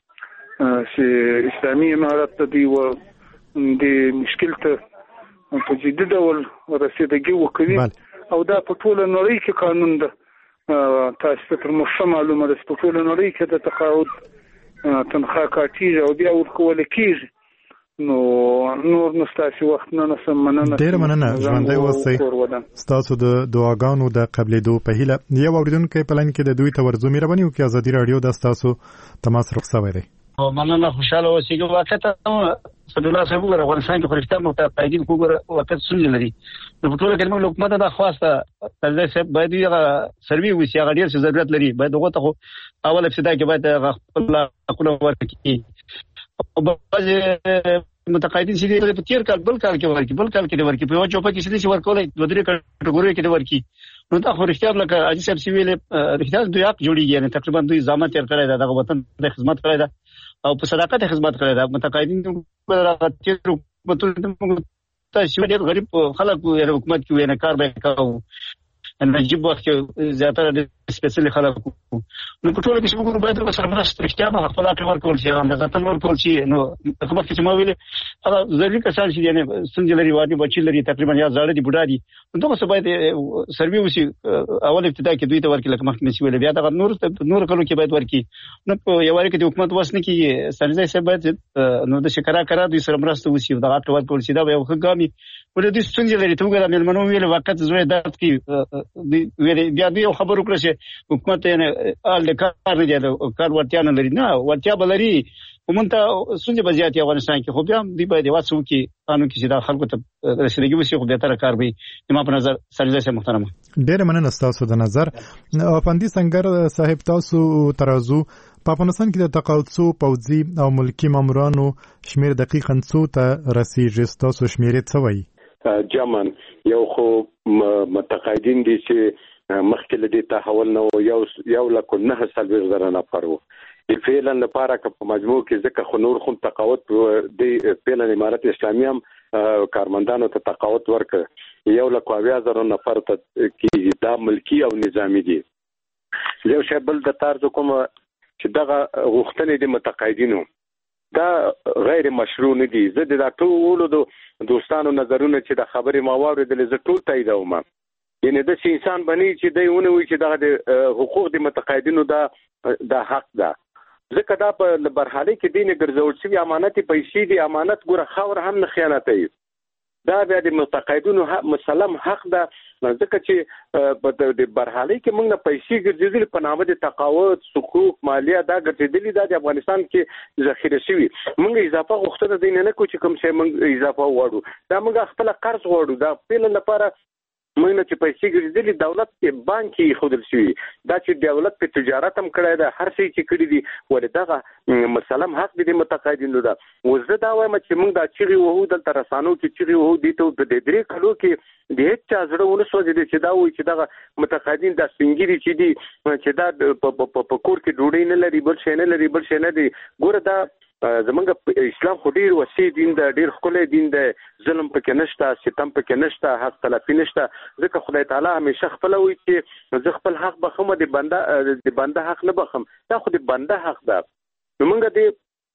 چې اسلامي امارت ته دی و د مشکل ته په جدي ډول رسیدګي وکړي او دا په ټوله نړۍ کې قانون ده. تاسو ته تر مخه معلومه ده په ټوله نړۍ کې د تقاعد تنخواه کاټیږي او بیا ورکول کېږي. نو نور نو ستاسو وخت نه نسم مننه. ډیر مننه ژوندۍ اوسئ. ستاسو د دعاګانو د قبلېدو په هیله یو اوریدونکی په لاین کې د دوی ته ورځو مهرباني وکړئ. ازادي راډیو د ستاسو تماس رخ شوی دی. مننه خوشاله اوسئ. واقعا صلی الله صاحب ور افغانستان کې خريسته متقاعدين کوګر وخت سن لري. نو په ټول کې موږ حکومت د خواسته تل صاحب باید یو سروي وسی هغه ډیر څه ضرورت لري. باید هغه ته اول ابتدا کې باید خپل حقوق ورکړي. او بعض متقاعدين چې په تیر کال بل کال کې ورکی بل کال کې ورکی په یو چوپه کې چې ورکولای د درې کټګوري کې ورکی. نو دا خو رښتیا لکه اجي صاحب سی ویل رښتیا دوی حق جوړیږي. یعنی تقریبا دوی ضمانت تیر کړی دا د وطن د خدمت کړی دا او په صداقت خدمت کړی دا. متقاعدين راغتي حکومت ته چې ډېر غریب خلک یې حکومت کې نه کار به کاوه. نجيب وخت زیاتره د سپیشل خلکو نو په ټول کې چې موږ باید په سرمنست رښتیا به خپل اړ ورکول شي. هم د ځان ورکول شي. نو حکومت کې چې ما ویل هغه ضروري کسان چې یعنی څنګه لري وادي بچی لري تقریبا یا زړه دي بوډا دي. نو څه باید سروي وسی اول ابتدا کې دوی ته ورکړي لکه مخکې چې ویل بیا دا نور نور کلو کې باید ورکړي. نو په یو واری کې د حکومت واسنه کې سرځي سه باید نو د شکرا کرا دوی سرمنست وسی دا اړ ورکول شي. دا به یو ښه ولې د څنګه لري ته وګورئ مېلمنو ویل وخت زوی درد کې ویل بیا دوی خبر وکړه چې حکومت یې ال کار نه دی کار ورتیا نه لري. نه ورتیا بلري ومنته څنګه بزیات افغانستان کې خو بیا دی باید واسو کې قانون کې دا خلکو ته رسیدګي وسی خو به تر کار به ما په نظر سرجه سه محترمه. ډېر مننه تاسو د نظر. افندي سنگر صاحب تاسو ترازو په افغانستان کې د تقاعد سو پوځي او ملکی مامورانو شمیر دقیقاً څو ته رسیږي تاسو شمیرې څه وایي؟ جمن یو خو متقاعدین دي چې مخکې لدی تحول نو یو یو لکه نه سلوي زره نفر وو. فعلا لپاره که په مجموع کې ځکه خو نور خو تقاعد دی فعلا امارت اسلامي هم کارمندانو ته تقاعد ورکړ یو لکه اویا زره نفر ته کې دا ملکی او نظامی دي. یو شی بل د طرز کوم چې دغه غوښتنې د متقاعدینو دا غیر مشروع نه دي. زه د ټولو د دوستانو نظرونه چې د خبرې ما واوریدل زه ټول تاییدوم. یعنی د انسان بنی چې دایونه وي چې د حقوق د متقاعدینو دا د حق ده. ځکه دا په برحالي کې دینه ګرځول شوی امانت پیسې دي. امانت ګوره خاور هم نه خیانت کوي. دا بیا د متقاعدینو مسلم حق ده. ځکه چې په د برحالي کې موږ نه پیسې ګرځېدل په نامه د تقاعد حقوق مالیه دا ګرځېدل دا د افغانستان کې ذخیره شوی. موږ اضافه غوښتنه دین نه کوو چې کوم څه موږ اضافه وړو. دا موږ خپل قرض وړو. دا په لپاره موږ نه چې پیسې ګرځېدل دولت په بانک کې خودل شوی. دا چې دولت په تجارت هم کړی دا هر څه چې کړی دي ولې دغه مسلم حق دي متقاعدینو دا. وزه دا وایم چې موږ دا چیرې وو د ترسانو کې چیرې وو دي ته د درې کلو کې د هیڅ ځړه ونه سوځي چې دا وایي چې دغه متقاعدین د سپینګری چې دي چې دا په کور کې ډوډۍ نه لري بل شي نه لري بل شي نه دي. ګوره دا زمونږ اسلام خو ډیر وسیع دین دی ډیر ښکلی دین دی. ظلم پکې نشته ستم پکې نشته حق تلافي نشته. ځکه خدای تعالی همیشه خپل وایي چې زه خپل حق بخم د بنده د بنده حق نه بخم. دا خو د بنده حق ده. نو موږ د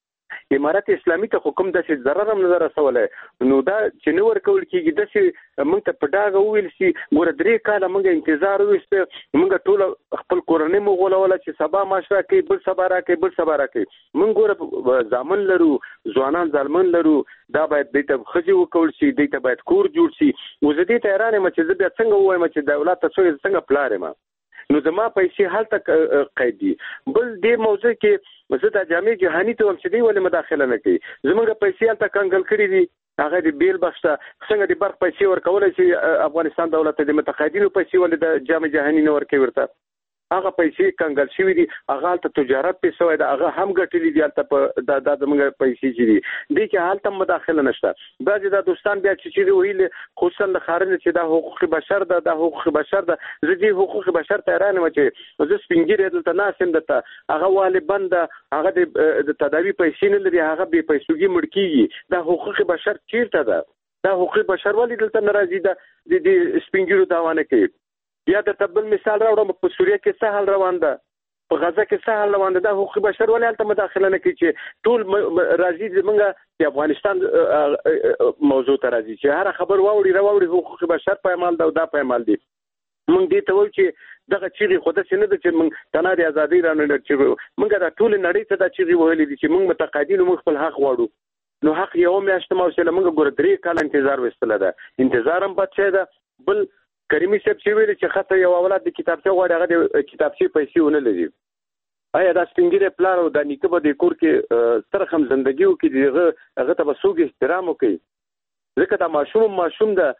امارت اسلامي ته حکم د څه ضرر هم نه رسولای. نو دا چې نو ورکول کیږي د څه موږ ته په ډاګه ویل شي ګوره درې کاله موږ انتظار وسته. موږ ټول خپل کورنۍ مو غولول چې سبا ماشره کې بل سبا را کې بل سبا را کې. موږ ګوره ځامن لرو ځوانان ځلمن لرو. دا باید دته خځې وکول شي دته باید کور جوړ شي. وزدي ته ایران مچ زه بیا څنګه وایم چې دولت ته څنګه پلار ما نو زما پیسې حالت قید دي. بل دې موضوع کې زه د جامع جهانی ته هم چې دی ولې مداخله نه کوي. زموږ پیسې حالت کنګل کړی دي. هغه د بیل بخښه څنګه د برق پیسې ورکول چې افغانستان دولت د متقاعدینو پیسې ولې د جامع جهانی نه ورکوي ورته. هغه پیسې کنګل شوی دي. هغه ته تجارت په سوې ده هغه هم ګټلې دي. البته په د د موږ پیسې چې دي دې کې حالت مداخله نشته. بعضې د دوستان بیا چې چې ویل خصوصا د خارنه چې د حقوق بشر ده د حقوق بشر ده. زه دې حقوق بشر ته ایران مچ زه سپینګری دلته ناسم دته هغه والي بند هغه د تداوی پیسې نه لري هغه به پیسوږي مړ کیږي. د حقوق بشر چیرته ده؟ د حقوق بشر ولې دلته ناراضي ده د سپینګرو داوانه کوي. یا د تبل مثال راوړم په سوریه کې څه حال روان ده په غزه کې څه حال روان ده د حقوق بشر ولې هلته مداخله نه کوي چې ټول راځي زمونږ د افغانستان موضوع ته راځي چې هر خبر واوري راوړي حقوق بشر پایمال ده او دا پایمال دي مونږ دې ته وایو چې دغه چیغې خو داسې نه ده چې مونږ تنها د ازادۍ رانه چیغې مونږ دا ټولې نړۍ ته دا چیغې وهلې دي چې مونږ متقاعدین موږ خپل حق غواړو نو حق یو میاشت موصله مونږ ګوره درې کاله انتظار وستله ده انتظار هم بد شی ده بل کریمي صاحب چې ویل چې خاطر یو اولاد د کتابچه غواړي هغه د کتابچې پیسې ونه لري آیا دا سپینګیره پلار او د نیکه به د کور کې سره هم ژوندګي وکړي دغه هغه ته به څوک احترام وکړي ځکه دا ماشوم ماشوم ده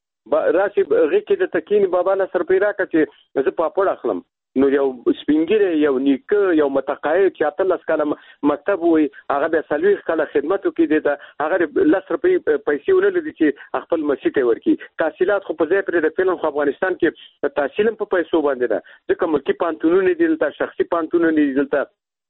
راشي غي کې د تکین بابا له سر پیرا کچې زه پاپړ اخلم نو یو سپینګیره یو نیکه یو متقاعد چې اتلس کاله مکتب وي هغه د سلويخ کاله خدمت وکړي د هغه لس روپۍ پیسې ولري چې خپل مسیته ورکی تحصیلات خو په ځای پر د فلم خو افغانستان کې تحصیل په پیسو باندې ده ځکه ملکی پانتونونه دي دلته شخصي پانتونونه دي دلته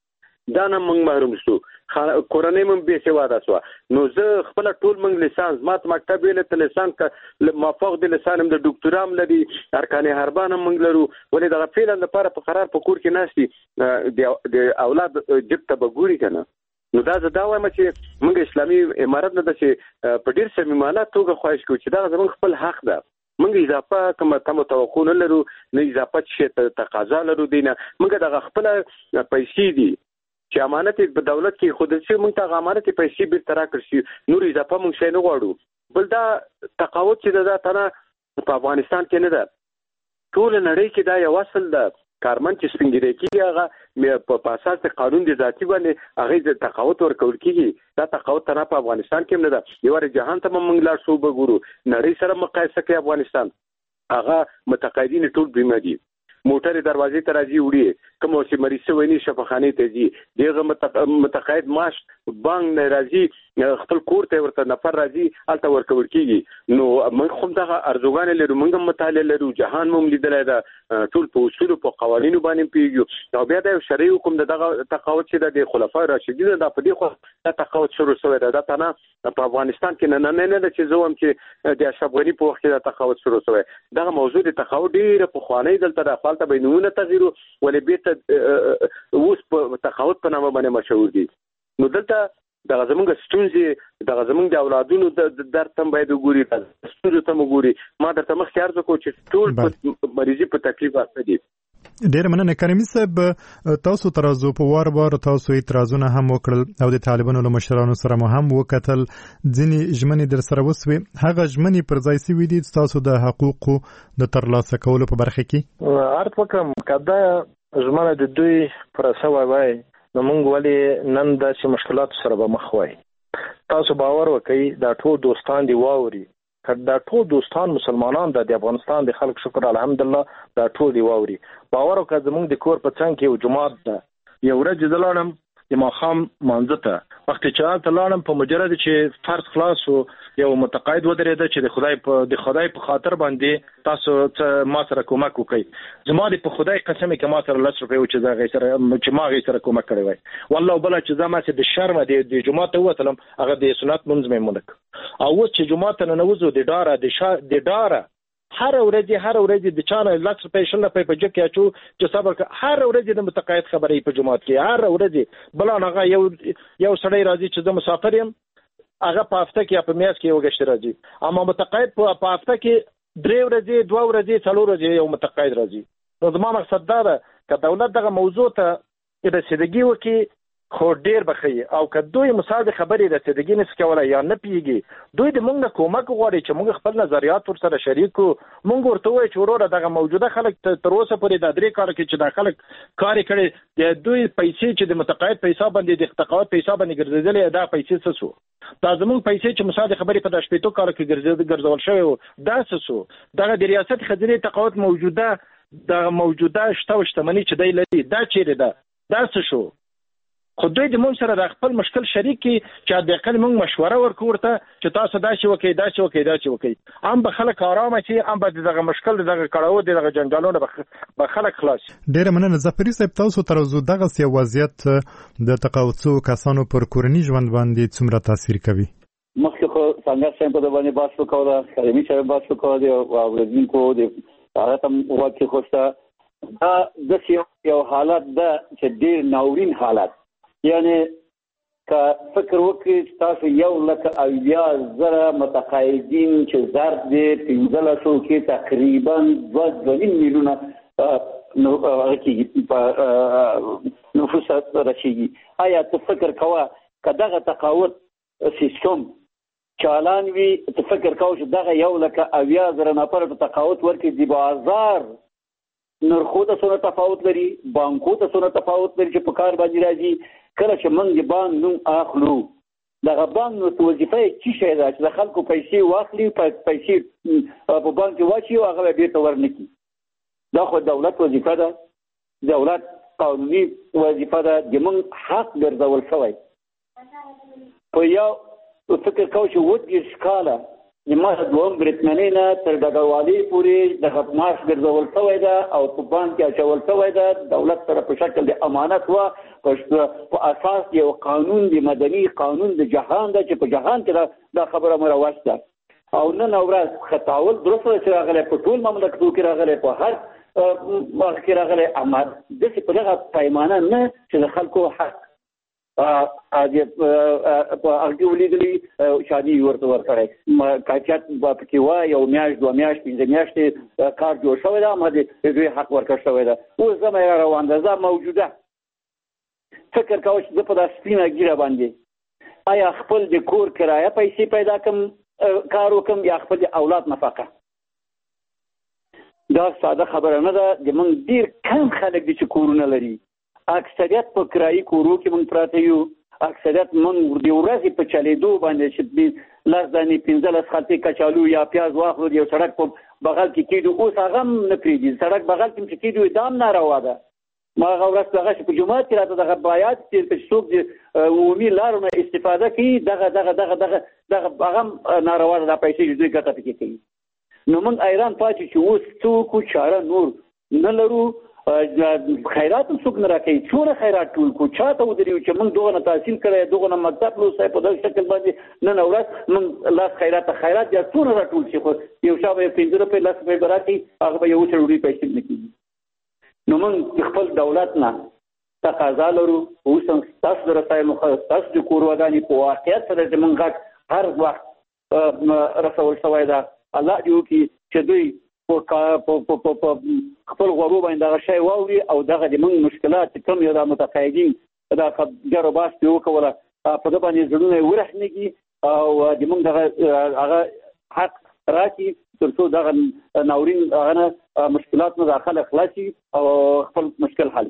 دا نه موږ محروم شو کورنۍ مم به سواده شو نو زه خپل ټول موږ لیسانس مات مکتب ویل ته لیسانس ک موافق د لیسانم د ډاکټرام لري ارکان هربان موږ لرو ولې دا فعلا لپاره په قرار په کور کې ناشتي د اولاد جب ته بګوري کنه نو دا زه دا وایم چې موږ اسلامي امارت نه د چې په ډیر صمیمانه توګه خواهش کوو چې دا زموږ خپل حق ده موږ اضافه کوم تم توقع نه لرو نه اضافه شي تقاضا لرو دینه موږ د خپل پیسې دي چې امانت په دولت کې خود چې موږ ته امانت پیسې به ترا کړی نور اضافه موږ شي نه غواړو بل دا تقاوت چې دا تنه په افغانستان کې نه ده ټول نړۍ کې دا یو اصل ده کارمن چې سپینګری کیږي هغه په اساس د قانون د ذاتی باندې هغه د تقاوت ورکول کیږي دا تقاوت تنه په افغانستان کې نه ده یو ور جهان ته موږ لا شو بګورو نړۍ سره مقایسه کوي افغانستان هغه متقاعدین ټول بیمه دي موټر دروازې ته راځي وړي کوم چې مریض ویني شفاخانه ته ځي دغه متقاعد معاش بانک نه راځي خپل کور ته ورته نفر راځي الته ورکول کیږي نو موږ هم دغه ارزوګان لرو موږ مطالعه لرو جهان موږ لیدلای دا ټول په اصول په قوانینو باندې پیږي او بیا د شرعي حکم دغه تقاوت چې د خلفای راشدین د په دې خو د تقاوت شروع شوی دا تنه په افغانستان کې نه نه نه چې زوم چې د اشرفغنی په وخت کې د تقاوت شروع شوی دغه موضوع د تقاوت ډیره په خوانی دلته د خپل ته بینونه تغیرو ولې بیت اوس په تقاوت په نامه باندې مشهور دي نو دلته د زمونږ ستونزې د زمونږ د اولادونو د درد هم باید وګوري ستونزې ته وګوري ما درته مخ خیال وکړو چې ټول په مریضي په تکلیف اخته دي ډیر مننه کریمي صاحب تاسو ترازو په وار وار تاسو اعتراضونه هم وکړل او د طالبانو له مشرانو سره مو هم وکتل ځینې ژمنې در سره وسوي هغه ژمنې پر ځای سوي دي تاسو د حقوقو د ترلاسه کولو په برخه کې ارت وکم کدا ژمنه د دوی پر سوي وای نو موږ ولې نن د مشکلات سره به مخ وای تاسو باور وکړئ دا ټول دوستان دی واوري کله دا ټول دوستان مسلمانان د افغانستان د خلک شکر الحمدلله دا ټول دی واوري باور وکړئ زموږ د کور په څنګ کې یو جماعت ده یو ورځ دلانم د ماخام مانځته وخت چې تلانم په مجرد چې فرض خلاص یو متقاعد ودرېده چې د خدای په د خدای په خاطر باندې تاسو ما سره کومک وکړي زما د په خدای قسم کې ما سره لس روپۍ چې زه غي سره چې ما غي سره کومک کړی وای والله بل چې زما سره د شرم د جمعه ته وتلم هغه د سنت منځ مې مونږ او اوس چې جمعه ته نه وځو د ډاره د شا د ډاره هر ورځ هر ورځ د چانه لکس روپۍ شل روپۍ په جګ کې اچو چې صبر هر ورځ د متقاعد خبرې په جمعه کې هر ورځ بل هغه یو یو سړی راځي چې زه مسافر یم هغه په هفته کې په میاشت کې یو غشت راځي اما متقاعد په هفته کې درې ورځې دوه ورځې څلور ورځې یو متقاعد راځي نو زما مقصد دا ده چې دولت دغه موضوع ته رسیدګي وکړي خو ډیر بخي او که دوی مثال د خبرې رسیدګي نس کولای یا نه پیږي دوی د موږ نه کومک غواړي چې موږ خپل نظریات ور سره شریک کو موږ ورته وایو چې وروره دغه موجوده خلک تر اوسه پورې د درې کار کې چې د خلک کار کړي د دوی پیسې چې د متقاعد پیسې باندې د تقاعد پیسې باندې ګرځېدلې دا پیسې څه سو دا زموږ پیسې چې مثال د خبرې په دشپېتو کار کې ګرځېد ګرځول شوی دا څه سو دغه د ریاست خزینه تقاعد موجوده د موجوده شته شتمنۍ چې دی لري دا چیرې ده دا څه شو خو دوی د مونږ سره د خپل مشکل شریک کی چې د خپل مونږ مشوره ورکورته چې تاسو دا شی وکي دا شی وکي دا شی وکي ام به خلک آرام شي ام به دغه مشکل دغه کړهو دغه جنجالونه به خلک خلاص ډیر مننه ظفري صاحب تاسو تر اوسه دغه سی وضعیت د تقاعدو کسانو پر کورنی ژوند باندې څومره تاثیر کوي مخکې خو څنګه څنګه په باندې بحث وکړو کریمي صاحب بحث وکړو او ورزین کو د هغه تم واقع خوسته دا د یو حالت ده چې ډیر ناورین حالت یعنی که فکر وکړي تاسو یو لکه اویا زره متقاعدین چې ضرب دی پنځلسو کې تقریبا دوه دوه نیم میلیونه نفوس رسیږي. آیا ته فکر کوه که دغه تقاعد سیستم چالان وي ته فکر کوه چې دغه یو لکه اویا زره نفر په تقاعد ورکړي د بازار نرخو ته څونه تفاوت لري، بانکو ته څونه تفاوت لري چې په کار باندې راځي. کله چې موږ د بانک نوم اخلو دغه بانک نو وظیفه یې څه شی ده چې د خلکو پیسې واخلي، پیسې په بانک کې واچي او هغه بیرته ورنکړي. دا خو دولت وظیفه ده، دولت قانوني وظیفه ده، د موږ حق ګرځول شوی. په یو فکر کوو چې اووه دېرش کاله د ماش دوهم برېتمنۍ نه تر ډګروالۍ پورې دغه معاش ګرځول شوی ده او په بانک کې اچول شوی ده. دولت سره په شکل د امانت وه په اساس یو قانون د مدني قانون د جهان ده چې په جهان کې دا خبره مروج ده. او نن ورځ خطاول درسته چې راغلی په ټول مملکتو کې راغلی، په هر ملک کې راغلی، اما داسې په دغه پیمانه نه چې د خلکو حق هغې ولیدلي شادي ورته ورکړی کاچات پکې وه، یو میاشت دوه میاشت پنځه میاشتې کار جوړ شوی ده، اما د دوی حق ورکړ شوی ده. اوس زه مې روان ده، زه موجوده فکر کوه چې زه په دا سپینه ږیره باندې آیا خپل د کور کرایه پیسې پیدا کړم کار وکړم یا خپل د اولاد نفقه. دا ساده خبره نه ده. د موږ ډېر کم خلک دي چې کورونه لري، اکثریت په کرایي کورو کې موږ پراته یو. اکثریت موږ د ورځې په چلېدو باندې چې لس دانې پنځلس خلطې کچالو یا پیاز واخلو د یو سړک په بغل کې کېږدو، اوس هغه هم نه پرېږدي. سړک بغل کې چې کېږدو دا هم ناروا ده. ما هغه ورځ دغه چې په جومات کې راته دغه باید چې څوک د عمومي لارو نه استفاده کوي دغه دغه دغه دغه دغه هغه هم ناروا ده. دا پیسې چې دوی ګټه پکې کوي. نو موږ حیران پاتې چې اوس څوک چاره نور نه لرو. خیرات هم څوک نه راکوي. څومره خیرات ټول کړو، چا ته ودرېږو چې موږ دغه نه تحصیل کړی، دغه نه مکتب لوستی، په دغه شکل باندې نن ورځ موږ لاس خیرات خیرات بیا څومره راټول شي، خو یو شا به یې پنځه روپۍ لس روپۍ به راکوي، هغه به یو وچه ډوډۍ پیسې نه کېږي. نو موږ خپل دولت نه تقاضا لرو، اوس هم ستاسو د رسایلو ستاسو د کور ودانې په واقعیت سره زموږ غږ هر وخت رسول شوی ده. الله دې وکړي چې دوی په خپل غوړو باندې دغه شی واوري او دغه د موږ مشکلات چې کوم یو د متقاعدین دا ګر و باس پرې وکوله په ده باندې زړونه یې ورحنېږي او د موږ دغه هغه حق راکړي تر څو دغه ناورین هغه نه مشکلات نه داخله خلاصي او خپل مشکل حل.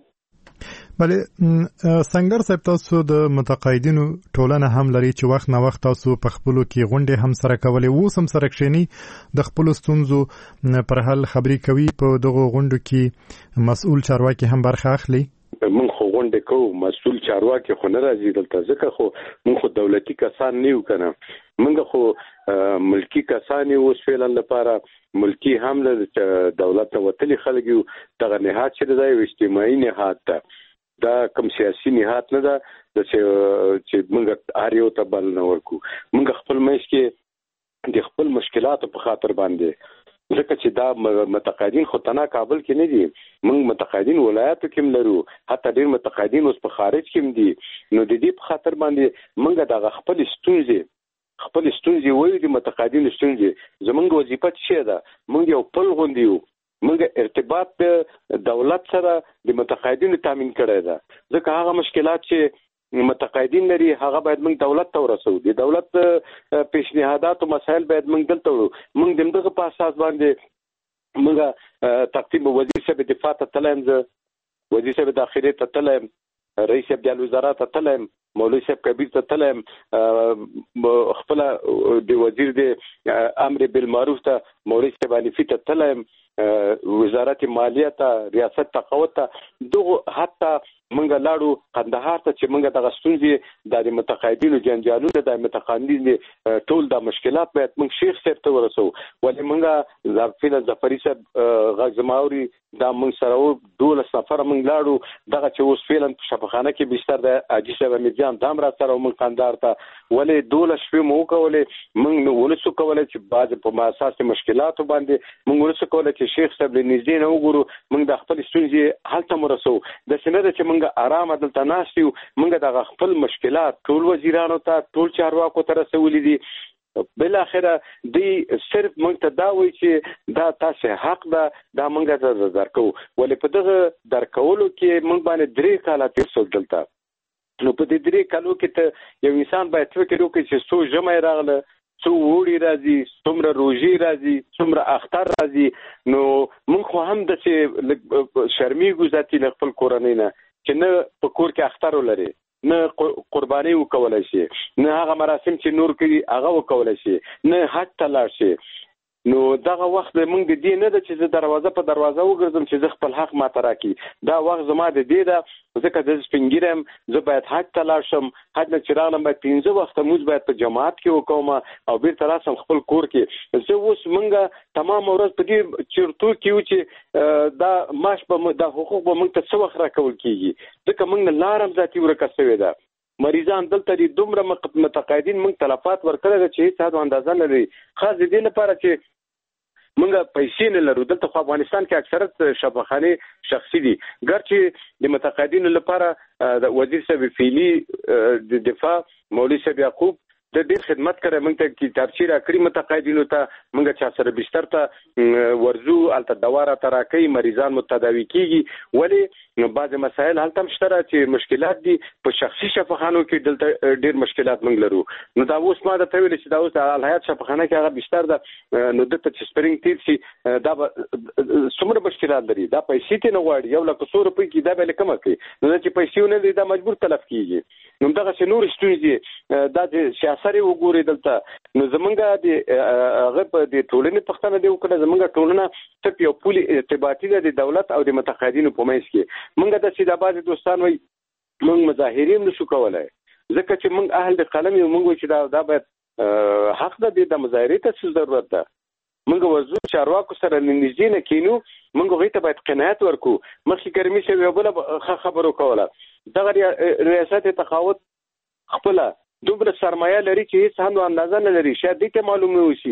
بلې سنگر صاحب تاسو د متقاعدینو ټولنه هم لري چې وخت نه وخت تاسو په خپلو کې غونډې هم سره کولې، اوس هم سره کښېني د خپلو ستونزو پر حل خبرې کوي. په دغو غونډو کې مسؤل چارواکي هم برخه اخلي. موږ خو غونډې کوو، مسؤل چارواکي خو نه راځي دلته، ځکه خو موږ خو دولتي کسان نه یو که نه، موږ خو ملکي کسان یو. اوس فعلا لپاره ملکي هم له دولت نه وتلي خلک یو. دغه نهاد چې دی یو اجتماعي نهاد ده، دا کوم سیاسي نهاد نه ده چې موږ هر یو ته بل نه ورکو. موږ خپل میش کې د خپل مشکلاتو په خاطر باندې، ځکه چې دا متقاعدین خو تنها کابل کې نه دي، موږ متقاعدین ولایاتو کې هم لرو، حتی ډېر متقاعدین اوس په خارج کې هم دي. نو د دې په خاطر باندې موږ دغه خپل ستونزې خپل ستونزې وایو، د متقاعدین ستونزې. زموږ وظیفه څه ده؟ موږ یو پل غوندې یو، موږ ارتباط د دولت سره د متقاعدینو تامین کړی ده، ځکه هغه مشکلات چې متقاعدین لري هغه باید موږ دولت ته ورسوو. د دولت پیشنهادات او مسایل باید موږ دلته وړو. موږ د همدغه په اساس باندې موږ تقسیم وزیر صاحب دفاع ته تللی یم، زه وزیر صاحب داخلي ته تللی یم، رئیس صاحب د الوزرا ته تللی یم، مولوي صاحب کبیر ته تللی یم، خپله د وزیر د امر بالمعروف ته مولوي صاحب حنیفي ته تللی یم، وزارت مالیه ته، ریاست تقاعد ته، دغه حتی منګه لاړو قندهار ته چې منګه د غستونځي د متقاعدینو جنجالونه د متقاعدین ټول د مشکلات باید منګ شیخ صاحب ته ورسو ولې منګه ظرفیل ظفری صاحب غزماوري دا منګ سره دولس نفر منګ لاړو دغه چې اوس فعلا په شفاخانه کې بستر د حاجی صاحب میرجان دام را سره منګ قندهار ته ولې دولس شپې مو کولې منګ ولسو کولې چې باز په اساس مشکلات باندې منګ ولسو کولې چې شیخ صاحب نږدې نه وګورو منګ د خپل ستونزې حل ته مرسو د سینه چې منګه آرام دلته ناشتیو منګه د خپل مشکلات ټول وزیرانو ته ټول چارواکو ته رسولې دي بل اخره دی صرف موږ ته دا وایي چې دا تاسو حق ده دا موږ ته درکو ولې په دغه درکولو کې موږ باندې درې کاله تیر شو دلته نو په دې درې کالو کې ته یو انسان باید فکر وکړي چې څو جمع راغله څو وړي راځي څومره روزي راځي څومره اختر راځي نو موږ خو هم د چې شرمېږو ذاتي له خپل کورنۍ نه چې نه په کور کې اختر ولري نه قرباني وکولای شي نه هغه مراسم چې نور کوي هغه وکولای شي نه حج ته لاړ شي نو دغه وخت موږ د دې نه د چې دروازه په دروازه وګرځم چې زه خپل حق ماته راکړي دا وخت زما د دې ده ځکه د سپینګیرم زه باید حج ته لاړ شم حج نه چې راغلم باید پنځه وخته موږ باید په جماعت کې وکوم او بیرته راسم خپل کور کې زه اوس موږ تمام ورځ په دې چیرته کې و چې دا معاش به د حقوق به موږ ته څه وخت راکول کیږي ځکه موږ نه لارم ذاتي ورکه شوې ده مریضان دلته دي دومره متقاعدین موږ تلفات ورکړل چې هیڅ حد اندازه نه لري خاص دې لپاره چې منګه پیسې نه لرو دلته خو افغانستان کې اکثرت شفاخانه شخصي دي ګرچې د متقاعدینو لپاره د وزیر صاحب فعلی د دفاع مولوی صاحب یعقوب د ډېر خدمت کړی موږ ته کتابچې راکړي متقاعدینو ته موږ چا سره بستر ته ورزو هلته دوا راته راکوي مریضان مو تداوي کېږي ولې بعضې مسایل هلته هم شته چې مشکلات دي په شخصي شفاخانو کې دلته ډېر مشکلات موږ لرو نو دا اوس ما درته ویلې چې دا اوس د الحیات شفاخانه کې هغه بستر ده نو دلته چې سپرینګ تیر شي دا به څومره مشکلات لري دا پیسې ته نه غواړي یو لک څو روپۍ کې دا به له کمه کوي نو چې پیسې ونه لري دا مجبور تلف کېږي نو دغسې نور ستونزې دا د سیاست سره وګوري دلته نو زمونږه د هغه په د ټولنې پښتنه دی وکړه زمونږه ټولنه صرف یو پولي ارتباطي ده د دولت او د متقاعدینو په منځ کې مونږ د سیداباد دوستان وي مونږ مظاهرین نشو کولای ځکه چې مونږ اهل د قلم یو مونږ چې دا دا باید حق ده د مظاهرې ته څه ضرورت ده مونږ وزو چارواکو سره نږدې نه کینو مونږ غوښته باید قناعت ورکو مخکې ګرمي شوی بل خبرو کوله دغه ریاست تقاعد خپل دومره سرمایه لري چې هیڅ هم اندازه نه لري شاید دې ته معلومه وشي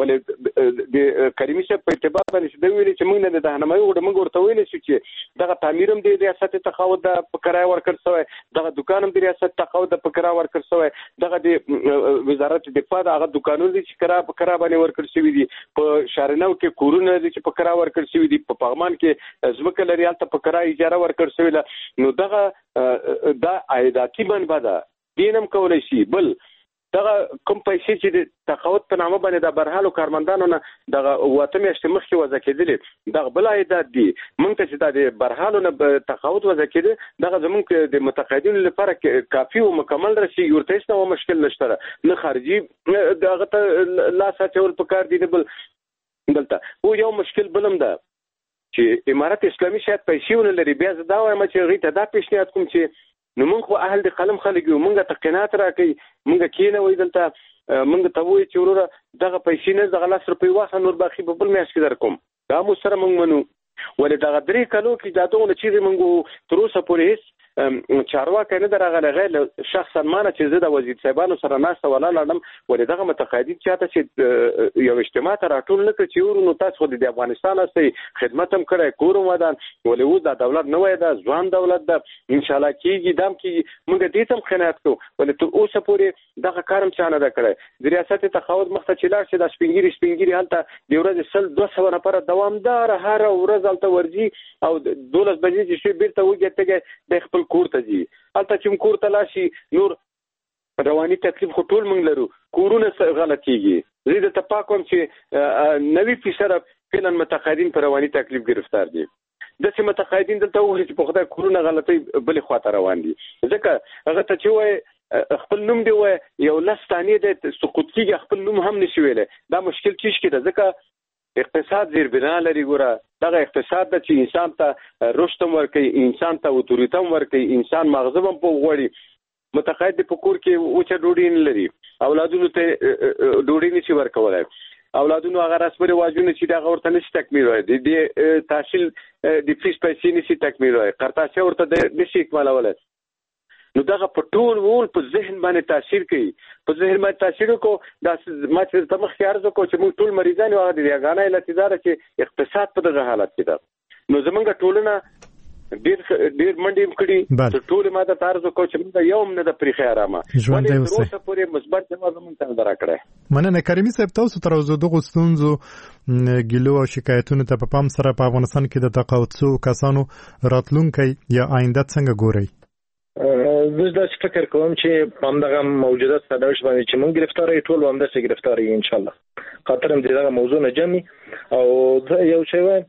ولې د کریمي صاحب په اعتبار باندې چې دوی ویلي چې موږ نه د راهنمایي وړ موږ ورته ویلی شو چې دغه تعمیر هم د ریاست تقاعد د په کرایه ورکړل شوی دغه دکان هم د ریاست تقاعد د په کرایه ورکړل شوی دغه د وزارت دفاع د هغه دکانونه دي چې کرایه په کرایه باندې ورکړل شوي دي په شارنو کې کورونه دي چې په کرایه ورکړل شوي دي په پغمان کې ځمکه لري هلته په کرایه اجاره ورکړل شوې ده نو دغه دا عایداتي منبع ده دینم کولای شي بل دغه کوم پیسې چې د تقاعد په نامه باندې د برحالو کارمندانو نه دغه واته میاشتې مخکې وضع کېدلې دغه بل عایدات دي موږ ته چې د برحالو نه تقاعد وضع کېده دغه زموږ د متقاعدینو لپاره کافي او مکمل رسېږي ورته هېڅ ډول مشکل نشته نه خارجي دغه ته لاس اچول پکار دي نه بل دلته او یو مشکل بل هم ده چې امارت اسلامي شاید پیسې ونه لري بیا زه دا وایم چې هغوی ته دا پیشنهاد کوم چې نو موږ خو اهل د قلم خلک یو موږ ته قناعت راکوي موږ کېنوئ دلته موږ ته وایي چې وروره دغه پیسې نه دغه لس روپۍ واخله نور باقي په بل میاشت کې در کوم دا مو سره موږ منو ولې دغه درې کلو کې دا دغونه چیزې موږ تر اوسه پورې هېڅ چارواکی نه ده راغلی غیر شخصا مانه چې زه د وزیر صاحبانو سره ناسته ولاړه یم ولې دغه متقاعدین چاته چې یو اجتماع ته راټول نه کړ چې ورو نو تاسو خو د افغانستان هستئ خدمت هم کړی کور هم ودان ولې اوس دا دولت نوی ده ځوان دولت ده انشاءالله کېږي دا هم کېږي موږ دې ته هم قناعت کوو ولې تر اوسه پورې دغه کار هم چا نه ده کړی د ریاست تقاعد مخ ته چې لاړ شي دا سپین ږیري سپین ږیري هلته د ورځې سل دوه سوه نفره دوامداره هره ورځ هلته ورځي او دولس بجې چې شوي بېرته وږی تږی دی خپل کور ته ځي هلته چې کور ته لاړ شي نور رواني تکلیف خو ټول موږ لرو کورونه غلطېږي زه درته پاک وایم چې نوي فیصده فعلا متقاعدین په رواني تکلیف گرفتار دي داسې متقاعدین دلته وګورئ چې په خدای کورونه غلطۍ بلې خواته روان دي ځکه هغه ته چې وایي خپل نوم دی وایي یو لس ثانیې دی سقوط کېږي خپل نوم هم نشي ویلی دا مشکل چیش کې ده ځکه اقتصاد زیربنا لري. ګوره دغه اقتصاد د چې انسان ته رشد ورکوي، انسان ته اتوریته ورکوي، انسان مغزه هم په غوړي. متقاعد په کور کې اوچه ډوډۍ نه لري، اولادونو ته ډوډۍ نشي ورکولای، اولادونو هغه رسمي رواجونه چې دغه ورته نشي تکمیلوي، د تحصیل د فیس پیسې نشي تکمیلوي، قرطاسه ورته نشي اکمالولای. نو دغه په ټول ول په ذهن باندې تاثیر کوي، په ذهن باندې تاثیر کو د ما چې تم خیار زکو چې موږ ټول مریضان او د یګانه علتیدار چې اقتصاد په دغه حالت کې ده. نو زمونږ ټولنه ډیر ډیر منډي کړي، ټول ماده تارز کو چې موږ یو نه د پرې خیرامه ولې تر اوسه پورې مثبت جواب موږ ته درکړه. مننه کریمي صاحب، تاسو تر اوسه دغه ستونزو ګیلو او شکایتونو ته په پام سره په افغانستان کې د تقاعد شو کسانو راتلونکي یا آینده څنګه ګوري؟ زه دا فکر کوم چې په همدغه موجوده سرنوشت باندې چې موږ گرفتار یو ټول همدا چې گرفتار یو ان شاء الله. خاطر هم دغه موضوع نه جمعي او یو شی وایم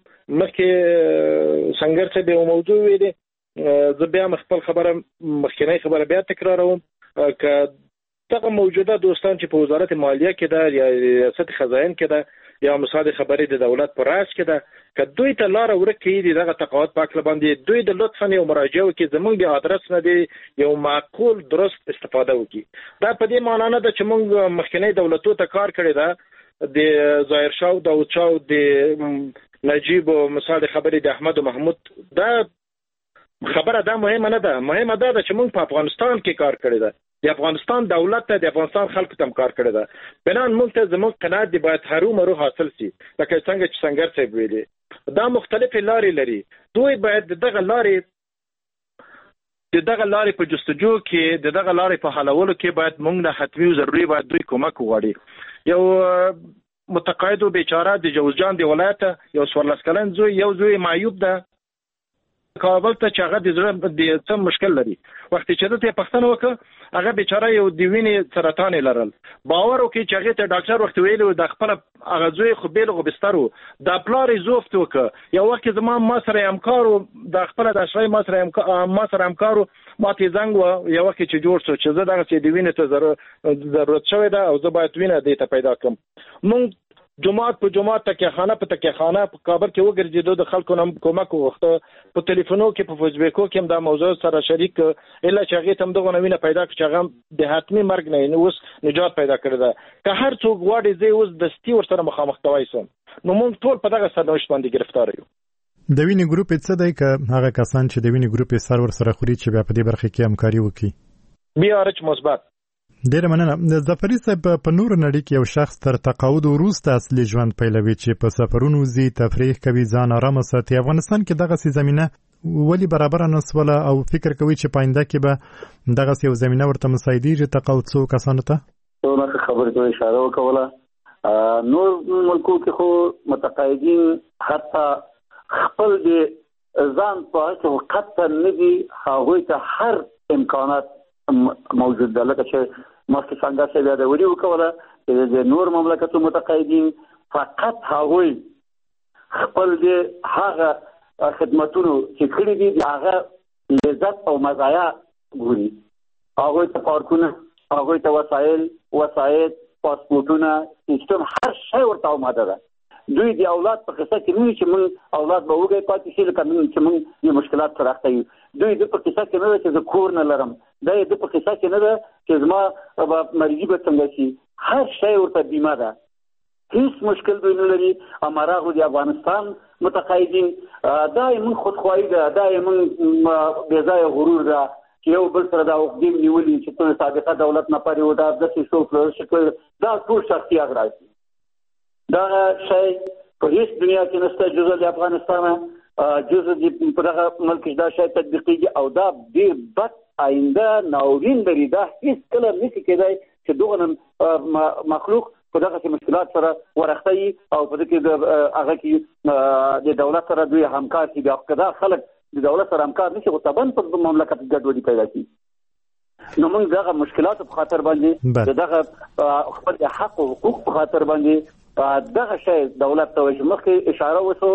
مخکې څنګه چې به موضوع ویلې زه بیا خپل خبره مخکنی خبره بیا تکراروم ک دغه موجوده دوستان چې په وزارت مالیه کې ده یا ریاست خزائن کې ده یا مصاد خبري د دولت پر راس کې ده که دوی ته لار ورکړي دي دغه تقاعد پاک باندې دوی د لطفا یو مراجعه وکړي زمونږ د ادرس نه دی یو معقول درست استفاده وکړي. دا په دې معنی نه ده چې موږ مخکنی دولتو ته کار کړی ده د ظاهر شاه او داود شاه او د نجیب او مصاد خبري د احمد او محمود. دا خبره دا مهمه نه ده، مهمه ده چې موږ په افغانستان کې کار کړی ده، د افغانستان دولت ته د افغانستان خلکو ته کار کړی ده. بنان موږ ته زموږ قناعت دی باید هرو مرو حاصل شي. لکه څنګه چې څنګه څه ویلي دا مختلفې لارې لري، دوی باید دغه لارې د دغه لارې په جستجو کې د دغه لارې په حلولو کې باید موږ نه حتمي او ضروري باید دوی کومک وغواړي. یو متقاعد بیچاره د جوزجان دی ولایت یو څوارلس کلن زوی یو زوی معیوب ده کابل ته چې هغه د زړه د څه مشکل لري، وخت چې ته پښتنه وکړه هغه بیچاره یو د وینې سرطان لرل، باور وکړي چې هغه ته ډاکټر وخت ویلو د خپل هغه زوی خو بیل غو بسترو د پلار زوفت وکړه یو وخت زما ما سره همکارو د خپل د اشرای ما سره ما سره همکارو ما ته زنګ و یو وخت چې جوړ شو چې زه دغه چې د وینې ته ضرورت شوی ده او زه باید وینې دې ته پیدا کړم. مونږ جماعت په جماعت تکه خانه په تکه خانه په کابل کې وګرځیدو د خلکو نم کومک وغوښته، په ټلیفونو کې په فیسبوک کې هم دا موضوع سره شریک الا چې هغه تم دغه نوینه پیدا کړ چې هغه د حتمی مرګ نه اوس نجات پیدا کړی ده. که هر څوک واړي زه اوس د ستی ور سره مخامخ توای سم نو موږ ټول په دغه سرنوشت باندې گرفتار یو. د وینې ګروپ څه دی که هغه کسان چې د وینې ګروپ سر ور سره خوري چې بیا په دې برخه کې همکاري وکړي بیا رچ مثبت. ډیره مننه. ظفري صاحب په نور نړۍ کې یو شخص تر تقاعد وروسته اصلي ژوند پیلوي چې په سفرونو ځي، تفریح کوي، ځان آرامه ساتي. افغانستان کې دغه سي زمينه ولی برابر نه سوله او فکر کوي چې پاینده کې به دغه یو زمينه ورته مساعدېږي تقاعد څو کسانو ته؟ نو خبرې ته اشاره وکوله. نور ملکو کې خو متقاعدین حتی خپل د ځان په وخت نه دي هغوی ته هر امکانات موجود ده. لکه چې مخکې څنګه چې بیا د وړي وکوله چې د نور مملکتو متقاعدین فقط هغوی خپل د هغه خدمتونو چې کړي دي د هغه لذت او مزایا ګوري، هغوی ته پارکونه، هغوی ته وسایل وسایل پاسپورټونه سیستم هر شی ورته آماده ده. دوی د اولاد په قصه کې نه چې موږ اولاد به وګړي پاتې شي لکه موږ چې موږ د مشکلات سره اخته یو. دوی د په قصه کې نه ده چې زه کور نه لرم، دا د په قصه کې نه ده چې زما مرګي به څنګه شي، هر شی ورته بیمه ده، هیڅ مشکل دوی نه لري. امراغو د افغانستان متقاعدین دا یې خودخواهي ده، دا یې بې ځایه غرور ده چې یو بل سره دا وقدیم نیولي چې ټول سابقه دولت نه پرې و دا داسې شو شکل دا ټول شخصي اغراض دي. دا شی په هیڅ دنیا کې نشته جزء د افغانستان جزء د په دغه ملک دا شی تطبیقیږي او دا ډیر بد آینده ناورین لري. دا هیڅ کله نشي کېدای چې دغه مخلوق په دغه مشکلات سره ورخته او په دغه هغه کې د دولت سره دوی همکار شي. بیا کدا خلک د دولت سره همکار نشي او طبعا په مملکت ګډوډي پیدا شي. نو موږ دغه مشکلات په خاطر باندې دغه خپل حق او حقوق په خاطر باندې دغه شی دولت ته وشي. مخکې اشاره وشو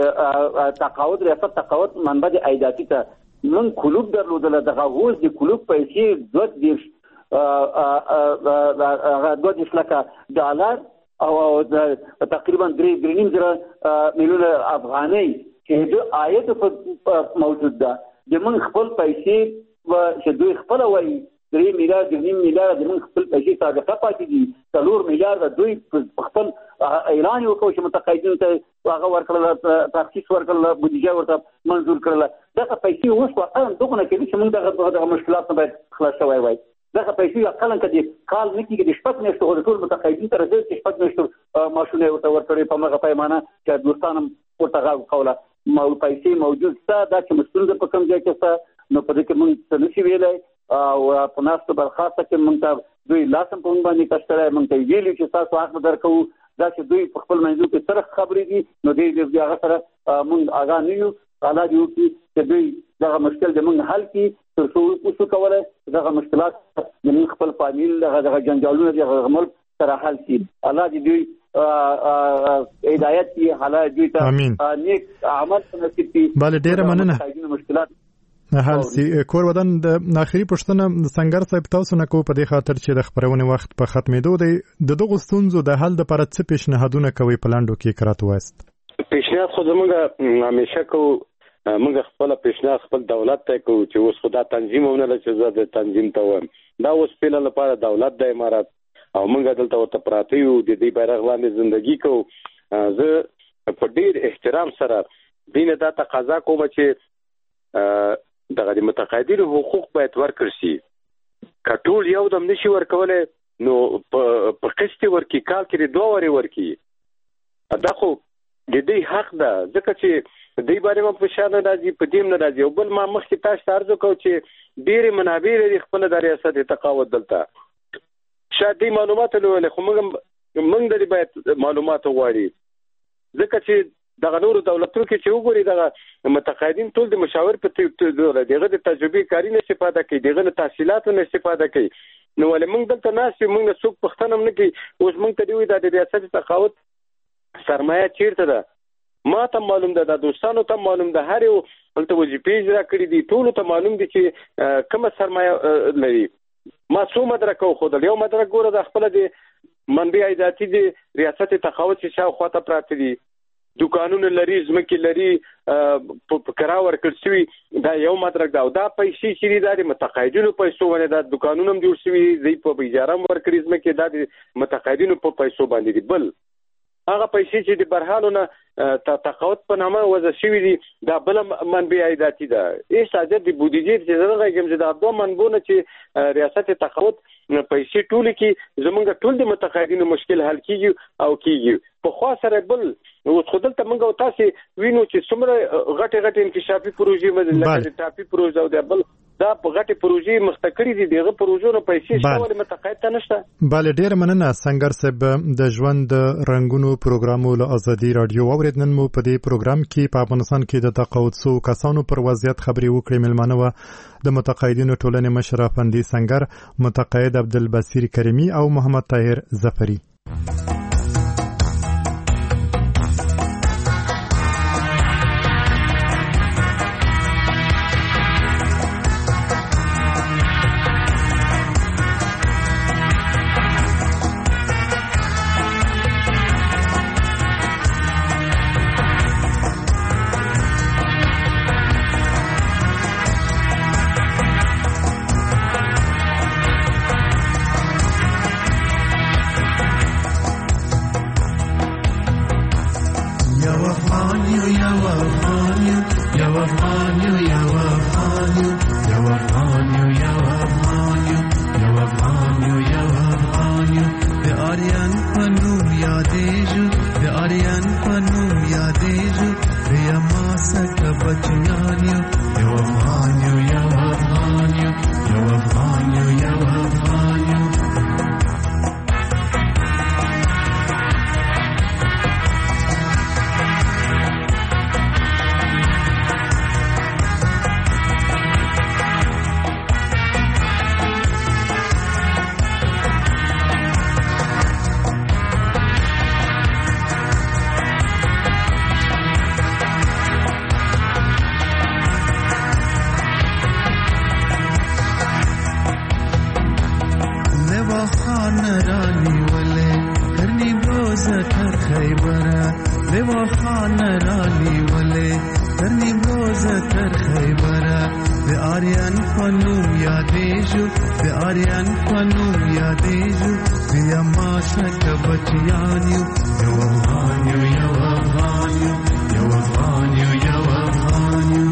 د تقاعد ریاست تقاعد منبع د عایداتي ته من کلوب درلودله، دغه اوس د کلوب پیسې دوه دېرش دوه دېرش لکه ډالر او تقریبا درې درې نیم زره میلیونه افغانۍ چې د عاید په موجود ده د من خپل پیسې چې دوی خپل وایي درې میلیارډ د نیم میلیارډ د من خپل پیسې صادقه پاتې دي څلور میلیارډ دوی خپل اعلان وکړو چې متقاعدینو ته هغه ورکړل تخصیص ورکړل بودیجه ورته منظور کړل دغه پیسې اوس واقعا دغه نه کوي چې موږ دغه مشکلات نه باید خلاص شوی وای دغه پیسې اقلا کدي کال نه کېږي د شپږ میاشتو د ټول متقاعدین تر دې چې شپږ میاشتو ماشونه ورته ورکړي په مغه پیمانه چې دوستانم ورته غوښوله مو پیسې موجود څه دا چې مسؤل په کوم ځای کې څه نو په دې کې موږ څه نشي ویلای او په ناستو برخاسته کې موږ ته دوی لاسم په باندې کښتره موږ ته ویلي چې تاسو حق درکو دا چې دوی په خپل منځو کې سره خبرې دي نو دې دې هغه سره موږ اغا نه یو اعلی دی چې دوی دغه مشکل د موږ حل کی تر څو وسو کولای دغه مشکلات د موږ خپل فامیل دغه جنجالونه دغه ملک سره حل شي الله دې دوی هدایت کی حالات دوی ته نیک عمل نصیب کړي بل ډیره مننه مشکلات حل سي کور ودان د اخري پښتنه سنگر صاحب تاسو نه کو په دې خاطر چې د خبرونه وخت په ختمېدو دی د دغه ستونزو د حل د پر څه پیشنهادونه کوي پلاندو کې کرات وست پیشنهاد خو زموږ همیشه کو موږ خپل پیشنهاد خپل دولت ته کو چې اوس خدا تنظیمونه چې زه د تنظیم ته وم دا اوس په لپاره دولت د امارات او موږ دلته ورته پراته یو د دې بیرغ لاندې ژوندۍ کو زه په ډیر احترام سره دینه دا تقاضا کوم چې دغه د متقاعدینو حقوق باید ورکړل شي کټول یو دم نشي ورکولای نو په قسط ورکی کال کې دوه وری ورکی دا خو د دې حق ده ځکه چې دې باره ما په شان راځي په دې نه راځي او بل ما مخکې تاسو ارزو کو چې ډېر منابع لري خپل د ریاست تقاعد دلته شاید دې معلومات له خو موږ موږ د باید معلومات غواړي ځکه چې دغه نور دولتونو کې چې وګوري دغه متقاعدین ټول د مشاور په دغه د تجربه کاری نه استفاده کوي دغه تحصیلاتو نه استفاده کوي نو ولې موږ دلته ناس موږ نه څوک پښتنه نه کوي اوس موږ ته دی د ریاست تقاعد سرمایه چیرته ده ما ته معلوم ده د دوستانو ته معلوم ده هر یو دلته وظیفې اجرا کړې دي ټول ته معلوم دي چې کومه سرمایه لري ما څو مدرک خو د یو مدرک ګوره د خپل د منبع عایداتي د ریاست تقاعد چې شاوخوا ته پراته دي دکانونه لري زمکې لري په کرا ورکړ شوی دا یو مدرک دا او دا پیسې چې د متقاعدینو پیسو باندې دا دکانونه هم جوړ شوي دی په اجاره ورکړي زمکې دا د متقاعدینو په پیسو باندې دي بل هغه پیسې چې د برحالونه تقاعد په نامه وضع شوي دي دا بل منبع عایداتي ده هیڅ حاجت د بودیجې چې زړه کوم چې دا دوه منبعونه چې ریاست تقاعد پیسې ټول کې زمونږ ټول د متقاعدینو مشکل حل کیږي او کیږي په خوا سره بل اوس خو دلته موږ او تاسو وینو چې څومره غټه غټه انکشافي پروژې مدلته ټاپي پروژه او د بل دا په غټه پروژې مختکړې دي دغه پروژو پیسې شاول متقاعد ته نشته bale ډیر مننه سنگر صاحب د ژوند رنگونو پروګرامو له ازادي رادیو اوریدنن مو په دې پروګرام کې په افغانستان کې د تقاعد سو کسانو پر وضعیت خبري وکړې ملمنه و د متقاعدینو ټولنې مشر افندي سنگر متقاعد عبدالبصیر کریمی او محمد طاهر ظفری تر خیبره به وفا نرالی ولی تر نیمروز تر خیبره به آریان پنوم یادیجو به آریان پنوم یادیجو بیا ما شک بچیانیو یو افغانیو یو افغانیو یو افغانیو یو افغانیو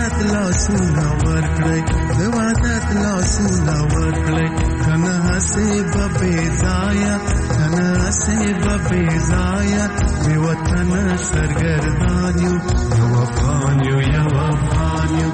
وحدت لاسونه ورکړی د وحدت لاسونه ورکړی کنه هسې به بې ځایه کنه هسې به بې ځایه بې وطنه سرګردان یو یو افغان یو یو افغان یو